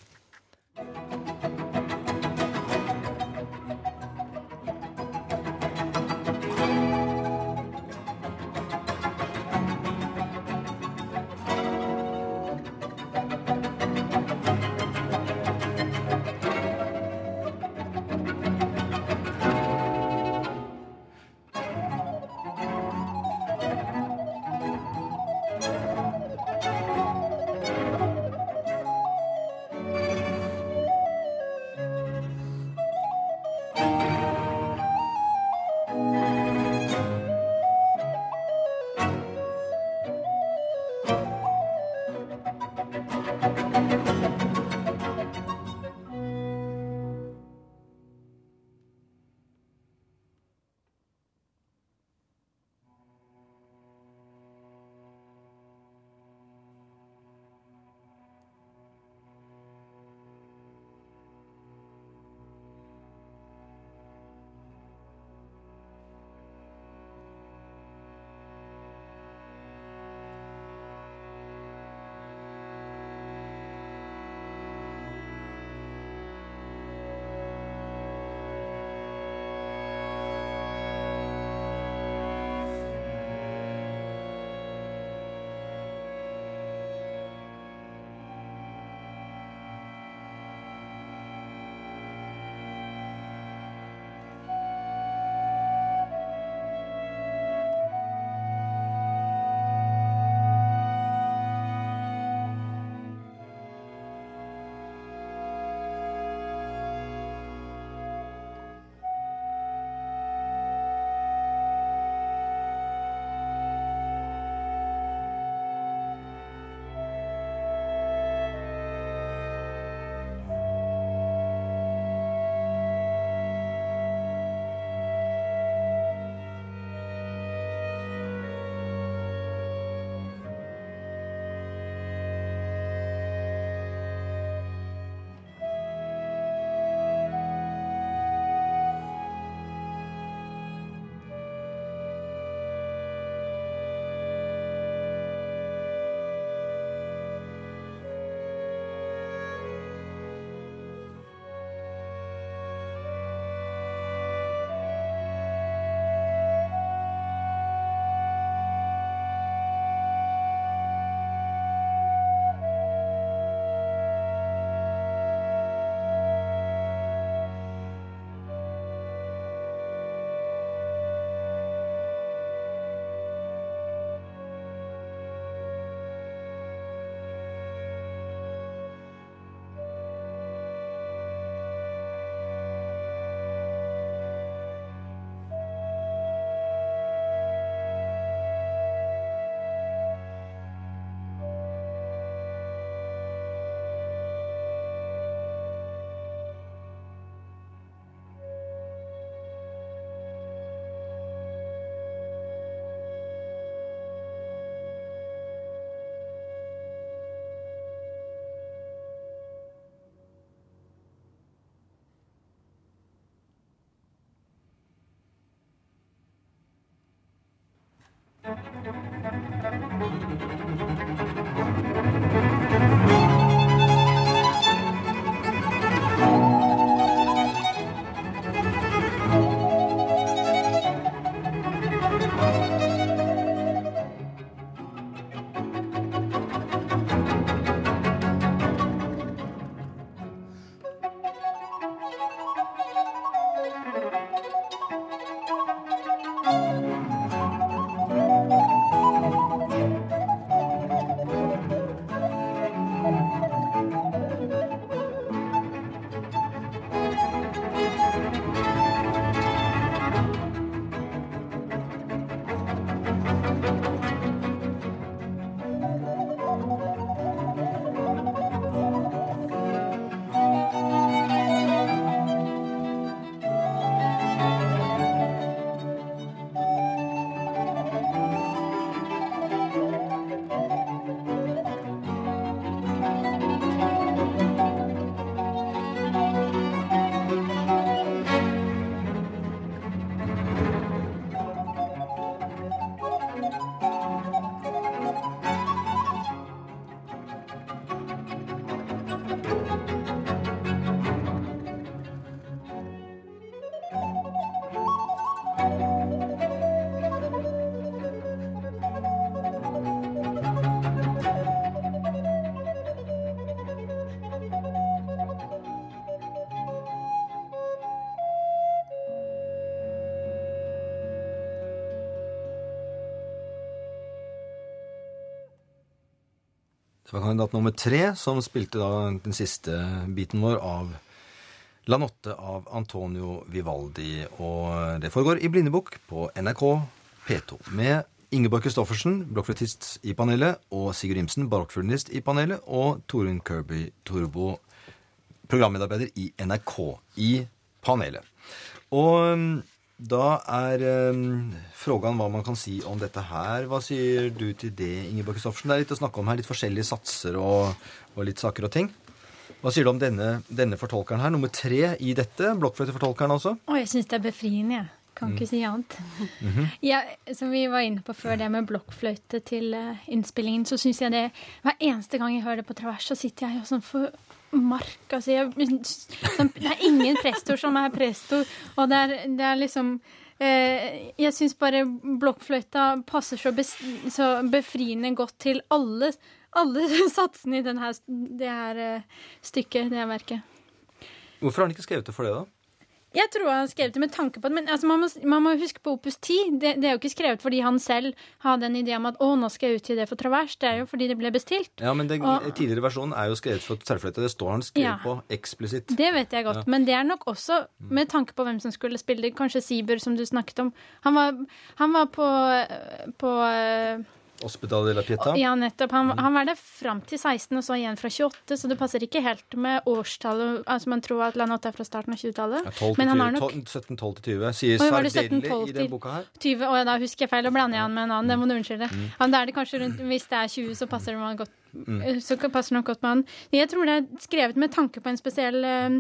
Det var kandidat nummer tre som spilte da den siste biten vår av La Notte av Antonio Vivaldi. Og det foregår i Blindebukk på N R K P to med Ingeborg Kristoffersen, blokkfløytist i panelet, og Sigurd Imsen, barokkfløytist i panelet, og Torunn Kirby Turbo, programmedarbeider i N R K i panelet. Og da er um, frågan hva man kan si om dette her. Hva sier du til det, Ingeborg Kristoffersen? Det er litt å snakke om her, litt forskjellige satser og, og litt saker og ting. Hva sier du om denne, denne fortolkeren her, nummer tre i dette, blokkfløytefortolkeren altså? Å, jeg synes det er befriende, jeg. Kan ikke si annet. Mm-hmm. Ja, som vi var inne på før, det med blokkfløyte til uh, innspillingen, så synes jeg det, hver eneste gang jeg hører det på travers, så sitter jeg jo sånn for mark. Altså, jeg, sånn, det er ingen prestor som er prestor, og det er, det er liksom, eh, jeg synes bare blokkfløyta passer så, bes, så befriende godt til alle, alle satsene i denne, det her uh, stykket, det her verket. Hvorfor har han ikke skrevet det for det da? Jeg tror han skrev det med tanke på det, men altså, man, må, man må huske på Opus ti. Det, det er jo ikke skrevet fordi han selv hadde en idé om at å, nå skal jeg utgi det for travers. Det er jo fordi det ble bestilt. Ja, men den og, tidligere versjonen er jo skrevet for tverrfløyte. Det står han skrevet ja, på eksplisitt. Det vet jeg godt, ja. Men det er nok også med tanke på hvem som skulle spille det. Kanskje Sieber, som du snakket om. Han var, han var på... på Hospital de la Pietà? Ja, nettopp. Han, han var der frem til seksten, og så igjen fra tjueåtte, så det passer ikke helt med årstallet. Altså, man tror at La Notte er fra starten av tjuetallet. Ja, Men han har nok... sytten tolv til tyve, sier Sardelli i den boka her. tyve, og da husker jeg feil, og blander jeg han med en annen, det må du unnskylde. Mm. Han, da er det kanskje rundt, hvis det er tjue, så passer det man godt. Mm. Så passer det nok godt med han. Jeg tror det er skrevet med tanke på en spesiell uh,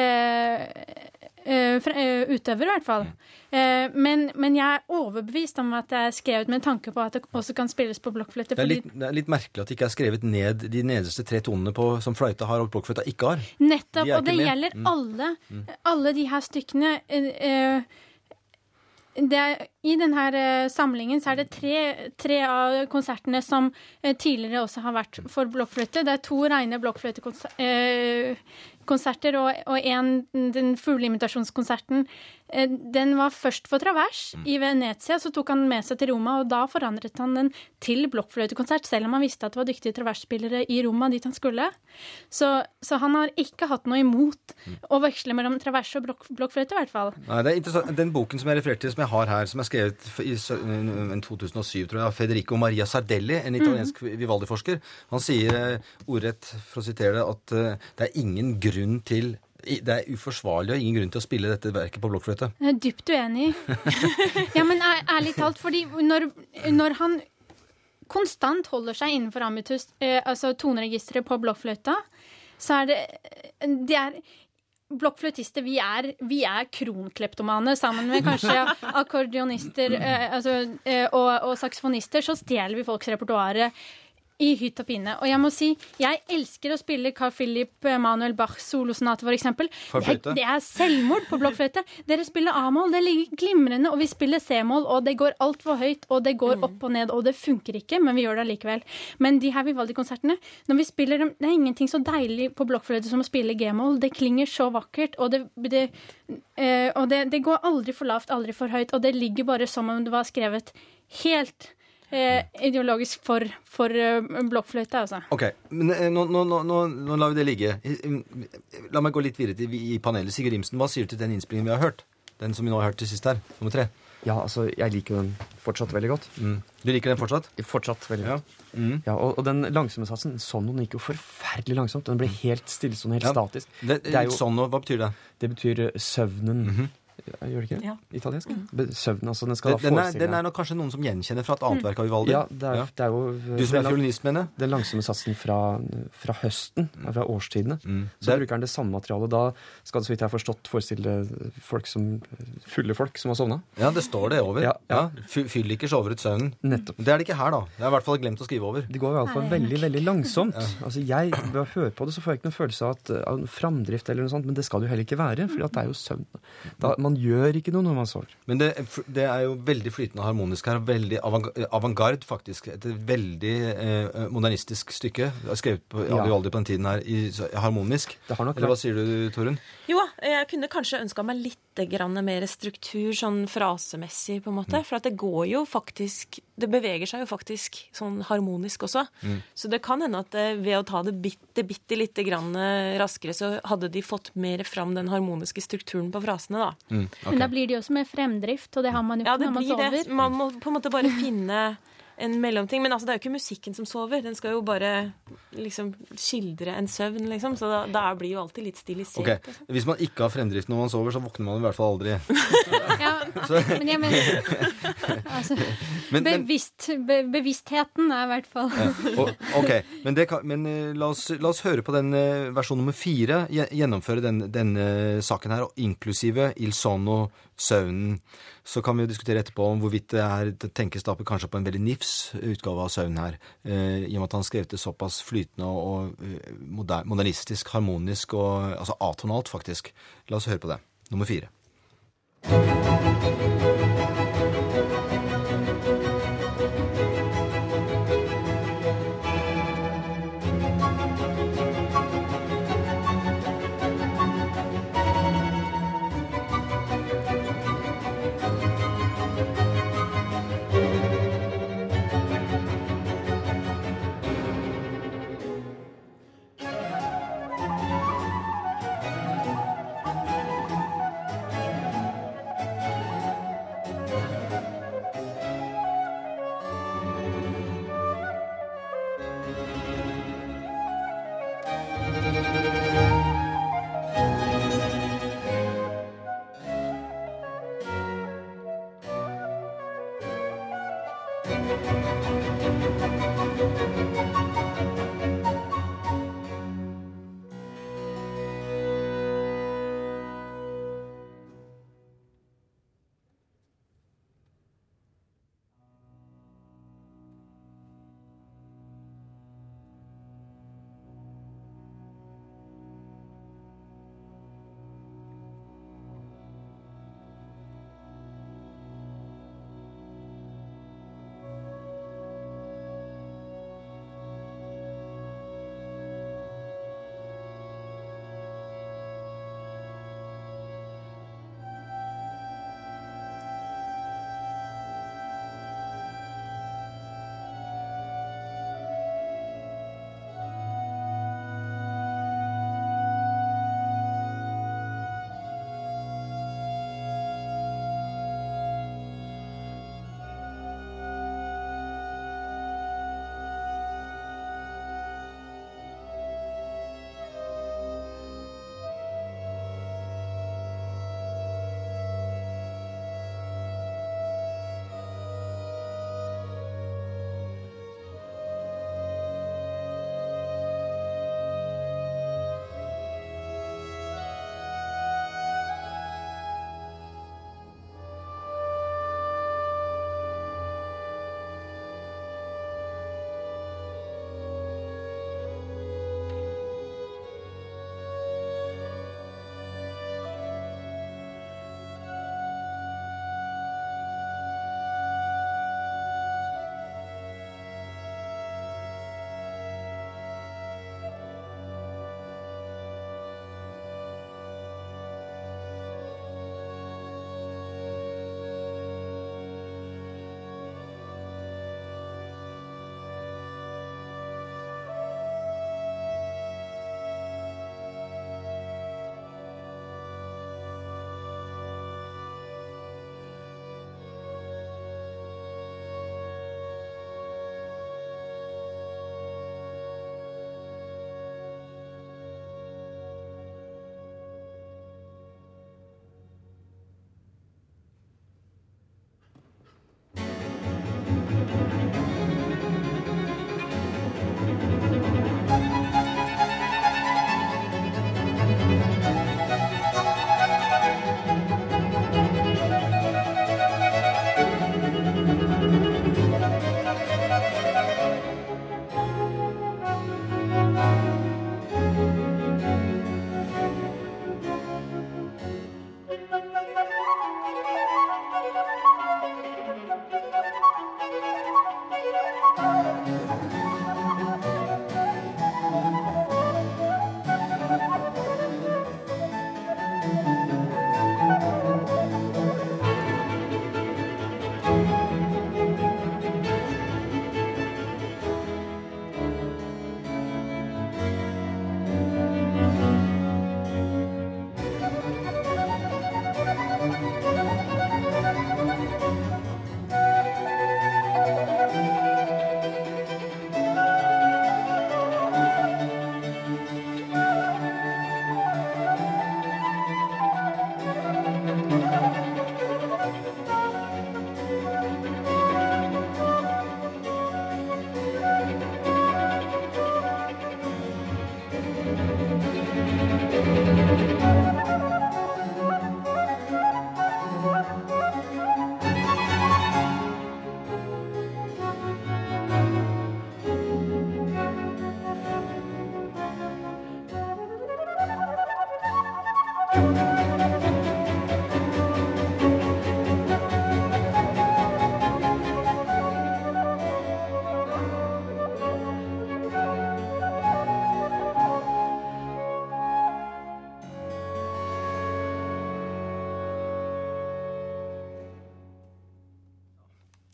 uh, utøver, i hvert fall. Uh, men, men jeg er overbevist om at det er skrevet med tanke på at det også kan spilles på blokkfløyte. Det er litt, det er litt merkelig at det ikke er skrevet ned de nederste tre tonene på, som fløyta har, og blokkfløyta ikke har. Nettopp, de og det med. Gjelder mm. alle, mm. alle de her stykkene. Uh, det er, I denne uh, samlingen så er det tre, tre av konsertene som uh, tidligere også har vært for blokkfløyte. Det er to rene blokkfløytekonserter uh, og, og en, den fuglimitasjonskonserten. Uh, den var først for travers i Venezia, så tok han med seg til Roma, og da forandret han den til blokkfløytekonsert, selv om han visste at det var dyktige traversspillere i Roma dit han skulle. Så, så han har ikke hatt noe imot å veksle mellom travers og blok, blokkfløyte, i hvert fall. Nei, det er interessant. Den boken som jeg refererte til, som jeg har her, som er skrevet i to tusen og syv, tror jeg, Federico Maria Sardelli, en italiensk mm. Vivaldi-forsker. Han sier uh, ordrett, for å sitere det, at uh, det er ingen grunn til det er uforsvarlig og ingen grunn til å spille dette verket på blokkfløyte. Jeg er dypt uenig. Ja, men er, ærlig talt, fordi når, når han konstant holder seg innenfor ambitus, uh, altså toneregisteret på blokkfløyta, så er det, det er blokkfløytister, vi er, vi er kronkleptomane, sammen med kanskje akkordionister eh, altså, eh, og, og saksofonister, så stjeler vi folks repertoare i hytt og pinne. Og jeg må si, jeg elsker å spille Carl Philipp Emanuel Bachs solosonate, for eksempel. Det, det er selvmord på blokkfløyte. Dere spiller A-mål, det ligger glimrende, og vi spiller C-mål, og det går alt for høyt, og det går opp og ned, og det funker ikke, men vi gjør det likevel. Men de her Vivaldi-konsertene, når vi spiller dem, det er ingenting så deilig på blokkfløyte som å spille G-mål. Det klinger så vakkert, og det, det, øh, og det, det går aldri for lavt, aldri for høyt, og det ligger bare som om det var skrevet helt Eh, ideologisk for, for uh, blokkfløyte, altså. Ok, men eh, nå, nå, nå, nå lar vi det ligge. La meg gå litt videre til i panelet. Sigurd Imsen, hva sier du til den innspillingen vi har hørt? Den som vi nå har hørt til sist her, nummer tre. Ja, altså, jeg liker den fortsatt veldig godt. Mm. Du liker den fortsatt? Fortsatt veldig ja. godt. Mm. Ja, og, og den langsomme satsen, sonoen gikk jo forferdelig langsomt. Den ble helt stillestående, helt ja. statisk. Det, det er jo, sono, hva betyr det? Det betyr søvnen. Mm-hmm. Gjør det ikke det? Ja. Italiensk? Mm. Søvn, altså den skal den, den, er, den er nok kanskje noen som gjenkjenner fra et annet mm. verk av Vivaldi. Ja, det er, ja. Det er jo... Du som er fiolinist, mener? Den langsomme satsen fra, fra høsten, fra årstidene. Mm. Så der bruker han det samme materialet. Da skal det, så vidt jeg har forstått, forestille folk som, fulle folk som har sovnet. Ja, det står det over. Ja, ja. Ja. Fyll ikke sover ut søvnen. Nettopp. Det er det ikke her, da. Det er i hvert fall glemt å skrive over. Det går i hvert fall veldig, veldig langsomt. Ja. Altså, jeg, ved å høre på det, så får jeg ikke noen følelse av, at, av framdrift eller noe sånt, men det skal det jo heller ikke være, for det er jo søvn. Da, man gjør ikke noe når man sover. Men det, det er jo veldig flytende harmonisk her, veldig avantgarde faktisk. Et veldig eh, modernistisk stykke, skrevet på ja. Vivaldi på den tiden her, i, harmonisk. Det har nok Eller hva sier du, Torunn? Jo, jeg kunne kanskje ønsket meg litt grann mer struktur, sånn frasemessig på en måte, mm. for at det går jo faktisk, det beveger seg jo faktisk sånn harmonisk også. Mm. Så det kan hende at ved å ta det bitte, bitte litt grann raskere, så hadde de fått mer fram den harmoniske strukturen på frasene da. Mm, okay. Men da blir det jo også mer fremdrift, og det har man jo ja, ikke når man sover. Det. Man må på en måte bare finne en mellomting, men altså det er jo ikke musikken som sover, den skal jo bare liksom skildre en søvn, liksom, så da, da blir jo alltid litt stilisert. Ok, altså. Hvis man ikke har fremdrift når man sover, så våkner man i hvert fall aldri. Ja, men jeg mener, altså, men, bevisst, be, bevisstheten er i hvert fall. Ja, og, ok, men, det kan, men la, oss, la oss høre på den versjon nummer fire, gjennomføre den, denne saken her, inklusive Il Sonno, søvnen. Så kan vi jo diskutere etterpå om hvorvidt det er, det tenkes da kanskje på en veldig nifs utgave av søvn her, eh, i og med at han skrev det såpass flytende og, og moder, modernistisk, harmonisk og altså atonalt faktisk. La oss høre på det. Nummer fire.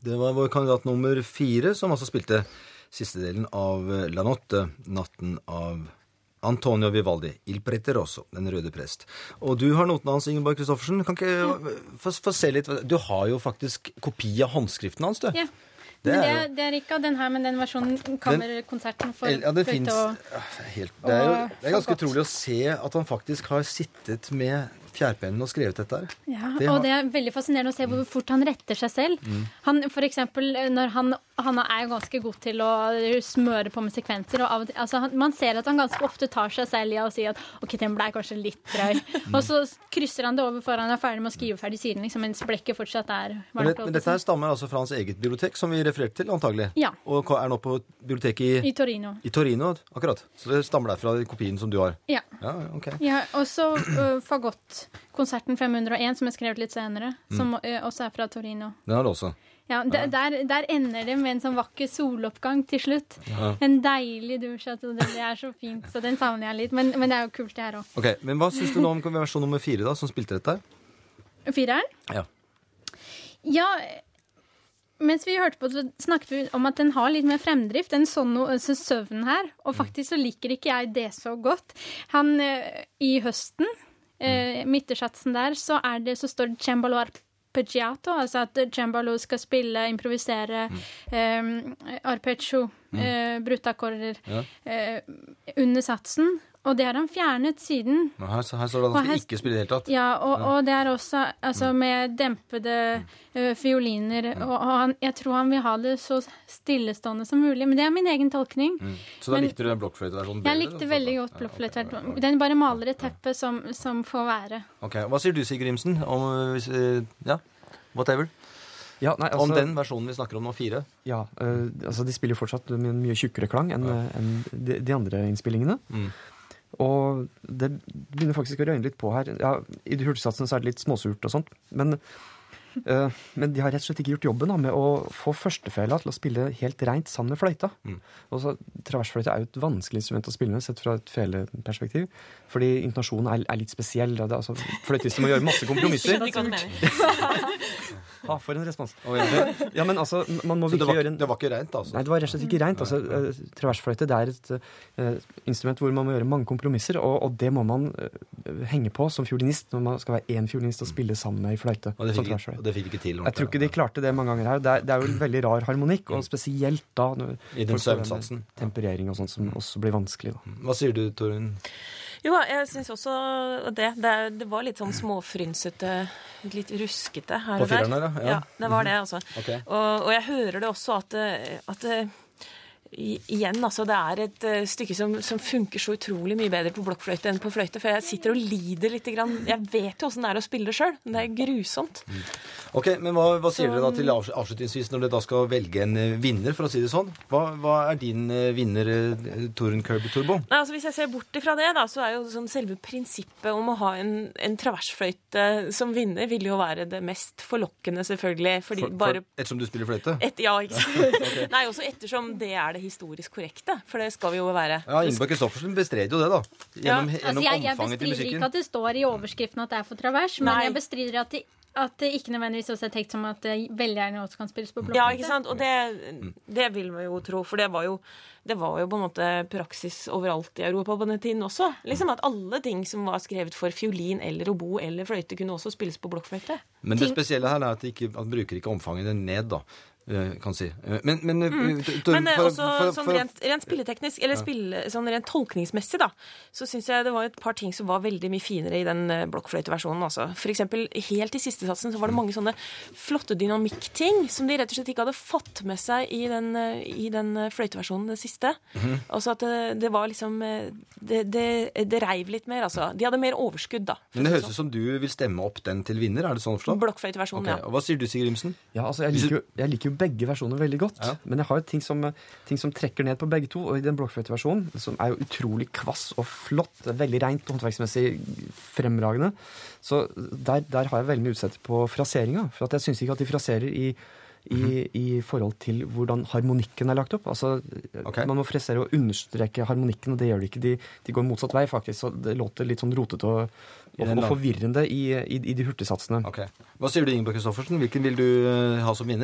Det var vår kandidat nummer fire, som altså spilte siste delen av La Notte, natten av Antonio Vivaldi, Il Preteroso, den røde prest. Og du har noten hans, Ingeborg Kristoffersen. Kan ikke ja. få, få se litt? Du har jo faktisk kopi av håndskriften hans, du. Ja. Det men det er, er, det er ikke av den her, men den versjonen kammerkonserten for ja, det finnes, og, helt, det er jo og det er ganske utrolig å se at han faktisk har sittet med fjærpennen og skrevet dette her. Ja, det og har... det er veldig fascinerende å se hvor fort han retter seg selv. Mm. Han, for eksempel, når han, han er jo ganske god til å smøre på med sekvenser, og av og til, altså, han, man ser at han ganske ofte tar seg selv i å si at ok, den ble kanskje litt drøy. Mm. Og så krysser han det over for han er ferdig med å skrive ferdig siden, liksom, mens blekket fortsatt er varmt. Men, det, men dette her stammer altså fra hans eget bibliotek, som vi refererte til, antagelig. Ja. Og er nå på biblioteket i... I Torino. I Torino, akkurat. Så det stammer der fra kopien som du har. Ja. Ja, ok. Ja, og så uh, Fagott-konserten fem hundre og en, som er skrevet litt senere, mm. som uh, også er fra Torino. Den har du også. Ja, der, der, der ender det med en sånn vakker soloppgang til slutt. Ja. En deilig dusj, og det, det er så fint, så den savner jeg litt. Men, men det er jo kult det her også. Ok, men hva synes du nå om versjon nummer fire da, som spilte dette her? Fireren? Ja. Ja, mens vi hørte på, så snakket vi om at den har litt mer fremdrift, en sånn altså søvn her, og faktisk så liker ikke jeg det så godt. Han, i høsten, eh, midtersatsen der, så er det, så står det cembalo arpeggiato, altså at cembalo skal spille, improvisere, eh, arpeggio, eh, bruttakkorder, ja. eh, under satsen. Og det har han fjernet siden. Her, her står det at han skal ikke spille i det hele tatt. Ja, og, ja. og det er også altså, med dempede uh, fioliner. Mm. Og, og han, jeg tror han vil ha det så stillestående som mulig. Men det er min egen tolkning. Mm. Så da men, likte du den blokkfløyteversjonen bedre? Jeg likte eller? veldig godt blokkfløyteversjonen. Ja, okay, okay. Den bare maler et teppe som, som får være. Ok, hva sier du, Sigurd Imsen? Om, ja, whatever. Ja, nei, altså, om den versjonen vi snakker om nå, fire? Ja, uh, altså de spiller fortsatt med en mye tjukkere klang enn ja. enn de, de andre innspillingene. Mm. Og det begynner faktisk å røyne litt på her. Ja, i de hurtigsatsen så er det litt småsurt og sånt, men, uh, men de har rett og slett ikke gjort jobben da, med å få førstefela til å spille helt rent sammen med fløyta. Mm. Og så traversfløyta er jo et vanskelig instrument å spille med, sett fra et feleperspektiv, fordi intonasjonen er, er litt spesiell. Da. Det, altså, fløytister må gjøre masse kompromisser. Ja, for en respons. Oh, ja. Ja, men altså, man må så det var, gjøre en... det var ikke rent, altså? Nei, det var rett og slett ikke rent. Altså, uh, traversfløyte, det er et uh, instrument hvor man må gjøre mange kompromisser, og, og det må man uh, henge på som fiolinist når man skal være én fiolinist og spille sammen med i fløyte. Og det fikk, ikke, og det fikk ikke til? Jeg tror ikke de klarte det mange ganger her. Det er, det er jo en veldig rar harmonikk, og spesielt da når, i den søvnsatsen. Temperering og sånt som også blir vanskelig. Da. Hva sier du, Torunn? Jo, jeg synes også det. Det, det var litt sånn småfrynsete, litt ruskete her og der. På fireren her, ja. Ja, det var det, altså. Okay. Og, og jeg hører det også at, at igjen, altså, det er et uh, stykke som, som funker så utrolig mye bedre på blokkfløyte enn på fløyte, for jeg sitter og lider litt grann. Jeg vet jo hvordan det er å spille det selv, men det er grusomt. Mm. Ok, men hva, hva sier så, dere da til avslutningsvis når dere da skal velge en vinner, for å si det sånn? Hva, hva er din vinner, Torunn Kirby Turbo? Nei, altså, hvis jeg ser bort ifra det, da, så er jo sånn selve prinsippet om å ha en, en traversfløyte som vinner, vil jo være det mest forlokkende, selvfølgelig. Fordi for, bare, for, ettersom du spiller fløyte? Et, ja, ikke sant? Okay. Nei, også ettersom det er det historisk korrekte, for det skal vi jo være. Ja, Ingeborg Kristoffersen bestred jo det, da. Gjennom, ja. gjennom altså, jeg, jeg omfanget til musikken. bestrider ikke at det står i overskriften at det er for travers, men Nei. jeg bestrider at det, at det ikke nødvendigvis også er tenkt som at det veldig gjerne også kan spilles på blokkfløyte. Ja, ikke sant? Og det, det vil vi jo tro, for det var jo, det var jo på en måte praksis overalt i Europa på den tiden også. Liksom at alle ting som var skrevet for fiolin eller obo eller fløyte kunne også spilles på blokkfløyte. Men det spesielle her er at de ikke, at bruker ikke omfanget ned, da. Kan si. Men, men, mm. to, men for, også for, for, sånn rent, rent spilleteknisk, eller spille, sånn rent tolkningsmessig, da, så synes jeg det var et par ting som var veldig mye finere i den blokkfløyteversjonen også. For eksempel, helt i siste satsen så var det mange sånne flotte dynamikkting som de rett og slett ikke hadde fått med seg i den, i den fløyteversjonen, det siste. Mm-hmm. Altså at det, det var liksom det, det, det reiv litt mer, altså. De hadde mer overskudd, da. Men det høres ut som du vil stemme opp den til vinner, er det sånn å forstå? Blokkfløyteversjonen, okay. Ja. Og hva sier du, Sigurd Imsen? Ja, altså, jeg liker jo, jeg liker jo begge versjoner veldig godt, ja. Men jeg har ting som, ting som trekker ned på begge to, og i den blokkfløyteversjonen, som er jo utrolig kvass og flott, veldig rent og håndverksmessig fremragende, så der, der har jeg veldig mye utsett på fraseringa, for at jeg synes ikke at de fraserer i, i, mm-hmm. i forhold til hvordan harmonikken er lagt opp. Altså, okay. Man må frasere og understreke harmonikken, og det gjør de ikke. De, de går motsatt vei, faktisk, så det låter litt sånn rotete og, og, og forvirrende i, i, i de hurtigsatsene. Okay. Hva sier du, Ingeborg Kristoffersen? Hvilken vil du ha som vinner?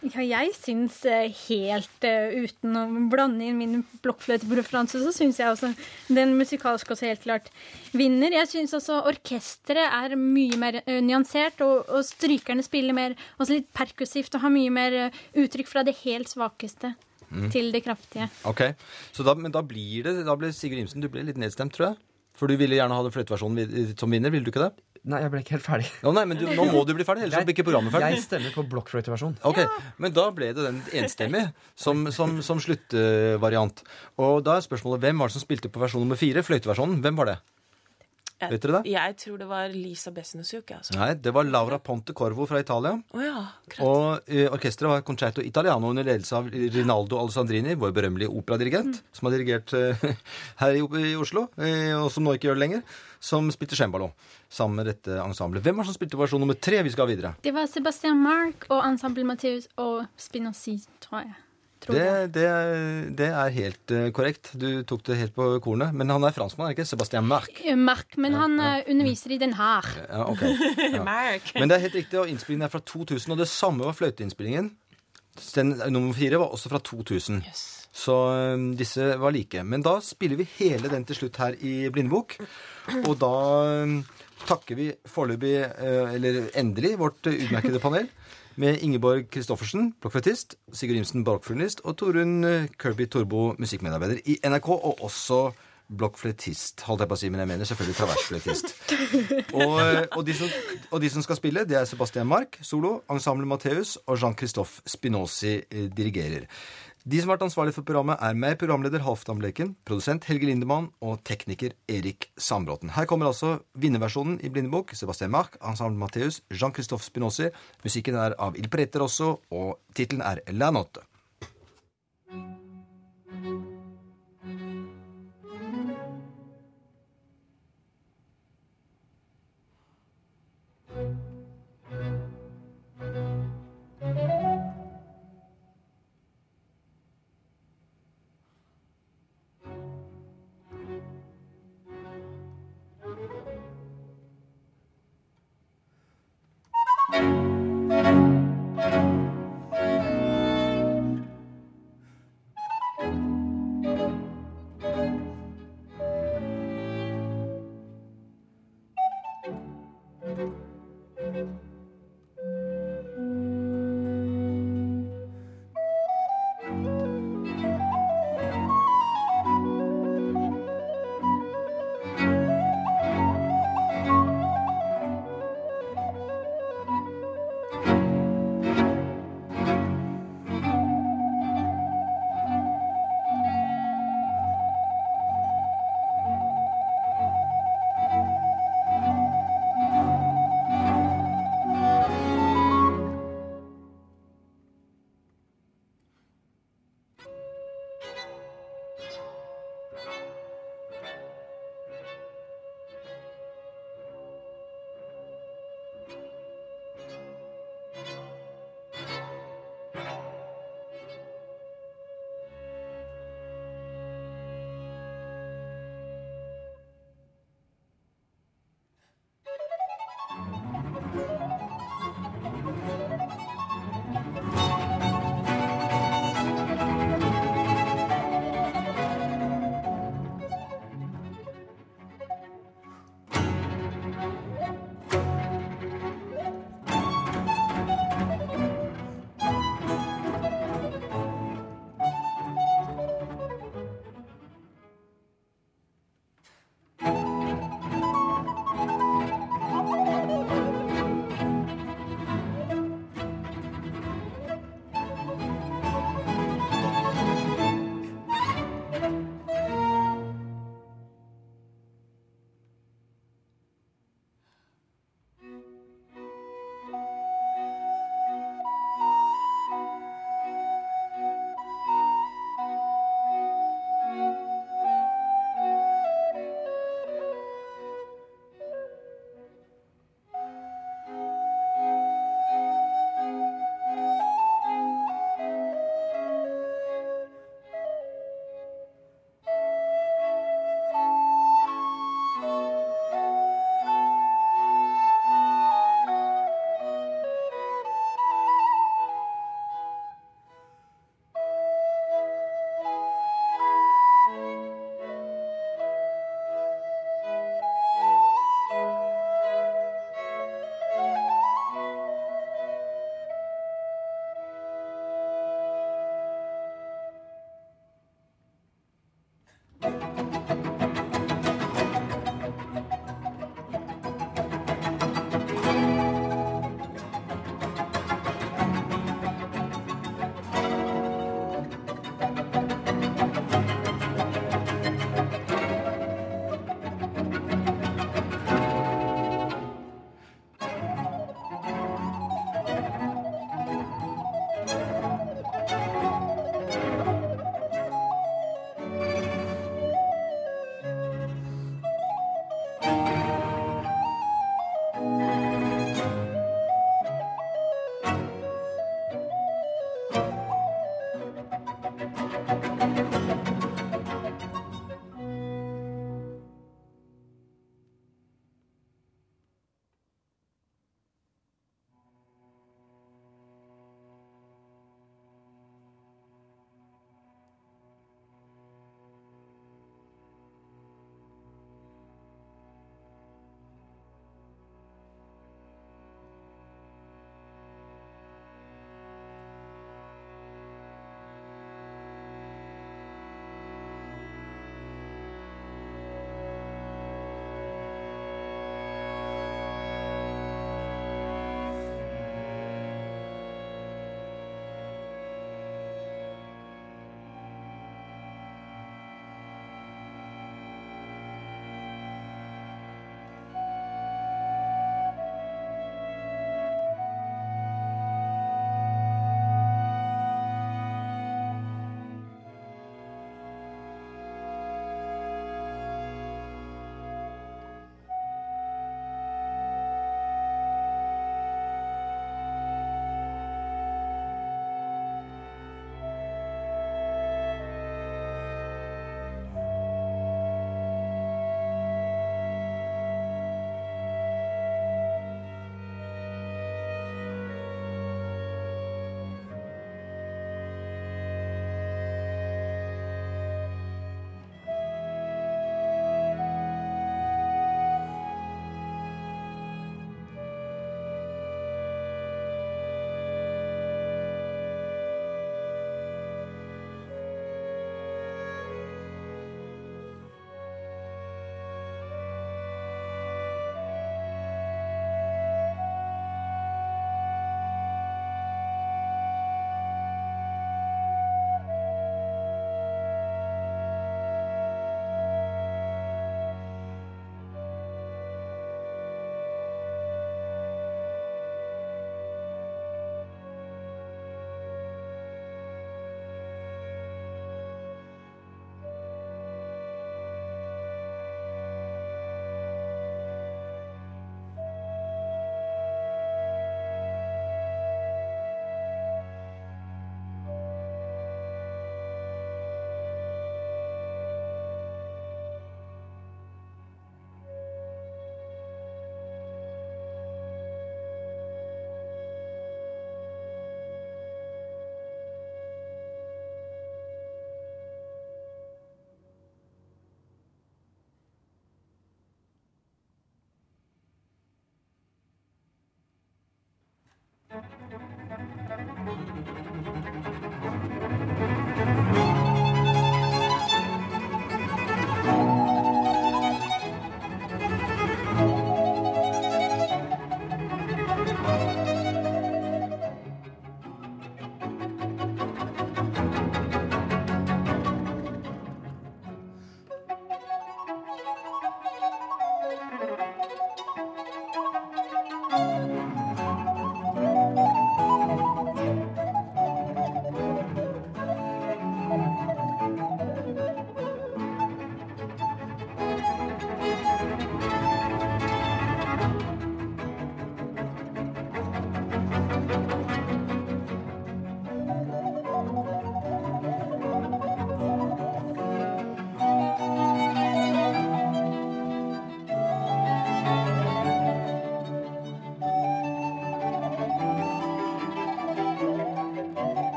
Ja, jeg syns eh, helt uh, uten å blande inn min blokkfløytepreferanse, så syns jeg også den musikalske også helt klart vinner. Jeg syns også orkestret er mye mer uh, nyansert, og, og strykerne spiller mer, også litt perkussivt, og har mye mer uh, uttrykk fra det helt svakeste mm. til det kraftige. Ok, så da, men da blir det, da blir Sigurd Imsen, du blir litt nedstemt, tror jeg. For du ville gjerne ha den fløyteversjonen som vinner, ville du ikke det? Nei, jeg ble ikke helt ferdig. Å nei, men du, nå må du bli ferdig, ellers så blir ikke programmet ferdig. Jeg stemmer på blokkfløyteversjon. Ok, men da ble det den enstemmig som, som, som sluttvariant. Og da er spørsmålet, hvem var det som spilte på versjon nummer fire, fløyteversjonen? Hvem var det? Jeg, Vet dere det? Jeg tror det var Lisa Bessenusuk. Altså. Nei, det var Laura Ponte Corvo fra Italia. Oh ja, og eh, orkestret var Concerto Italiano under ledelse av Rinaldo Alessandrini, vår berømmelige operadirigent, mm. som har dirigert eh, her i, i Oslo, eh, og som nå ikke gjør det lenger, som spilte cembalo sammen med dette ensemblet. Hvem var det som spilte versjon nummer tre? Vi skal videre. Det var Sebastian Marc og Ensemble Matteus og Spinozzi, tror jeg. Det, det, det er helt uh, korrekt. Du tok det helt på kornet. Men han er franskmann, er ikke? Sebastian Marc. Marc, men ja, han ja. underviser i Den Haag. Ja, okay. Ja. Men det er helt riktig, og innspillingen er fra to tusen, og det samme var fløyteinnspillingen. Den nummer fire var også fra to tusen. Yes. Så um, disse var like. Men da spiller vi hele den til slutt her i Blindebok. Og da um, takker vi foreløpig, uh, eller endelig, vårt uh, utmerkede panel. Med Ingeborg Kristoffersen, blokkfløytist, Sigurd Imsen, barokkfløytist, og Torunn Kirby Torbo, musikkmedarbeider i N R K, og også blokkfløytist, holdt jeg på å si, men jeg mener selvfølgelig traversfløytist. og, og, de som, og de som skal spille, det er Sebastian Marc, solo, Ensemble Matteus, og Jean-Christophe Spinozzi eh, dirigerer. De som har vært ansvarlig for programmet er meg, programleder Halvdan Bleken, produsent Helge Lindemann og tekniker Erik Sandbråten. Her kommer altså vinnerversjonen i Blindebok, Sebastian Marc, Ensemble Matteus, Jean-Christophe Spinozzi. Musikken er av Il Prete Rosso, og titelen er La Notte.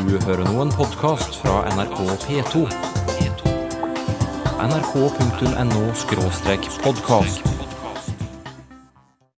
Du hører nå en podcast fra N R K P to. N R K punktum N O skråstrek podcast.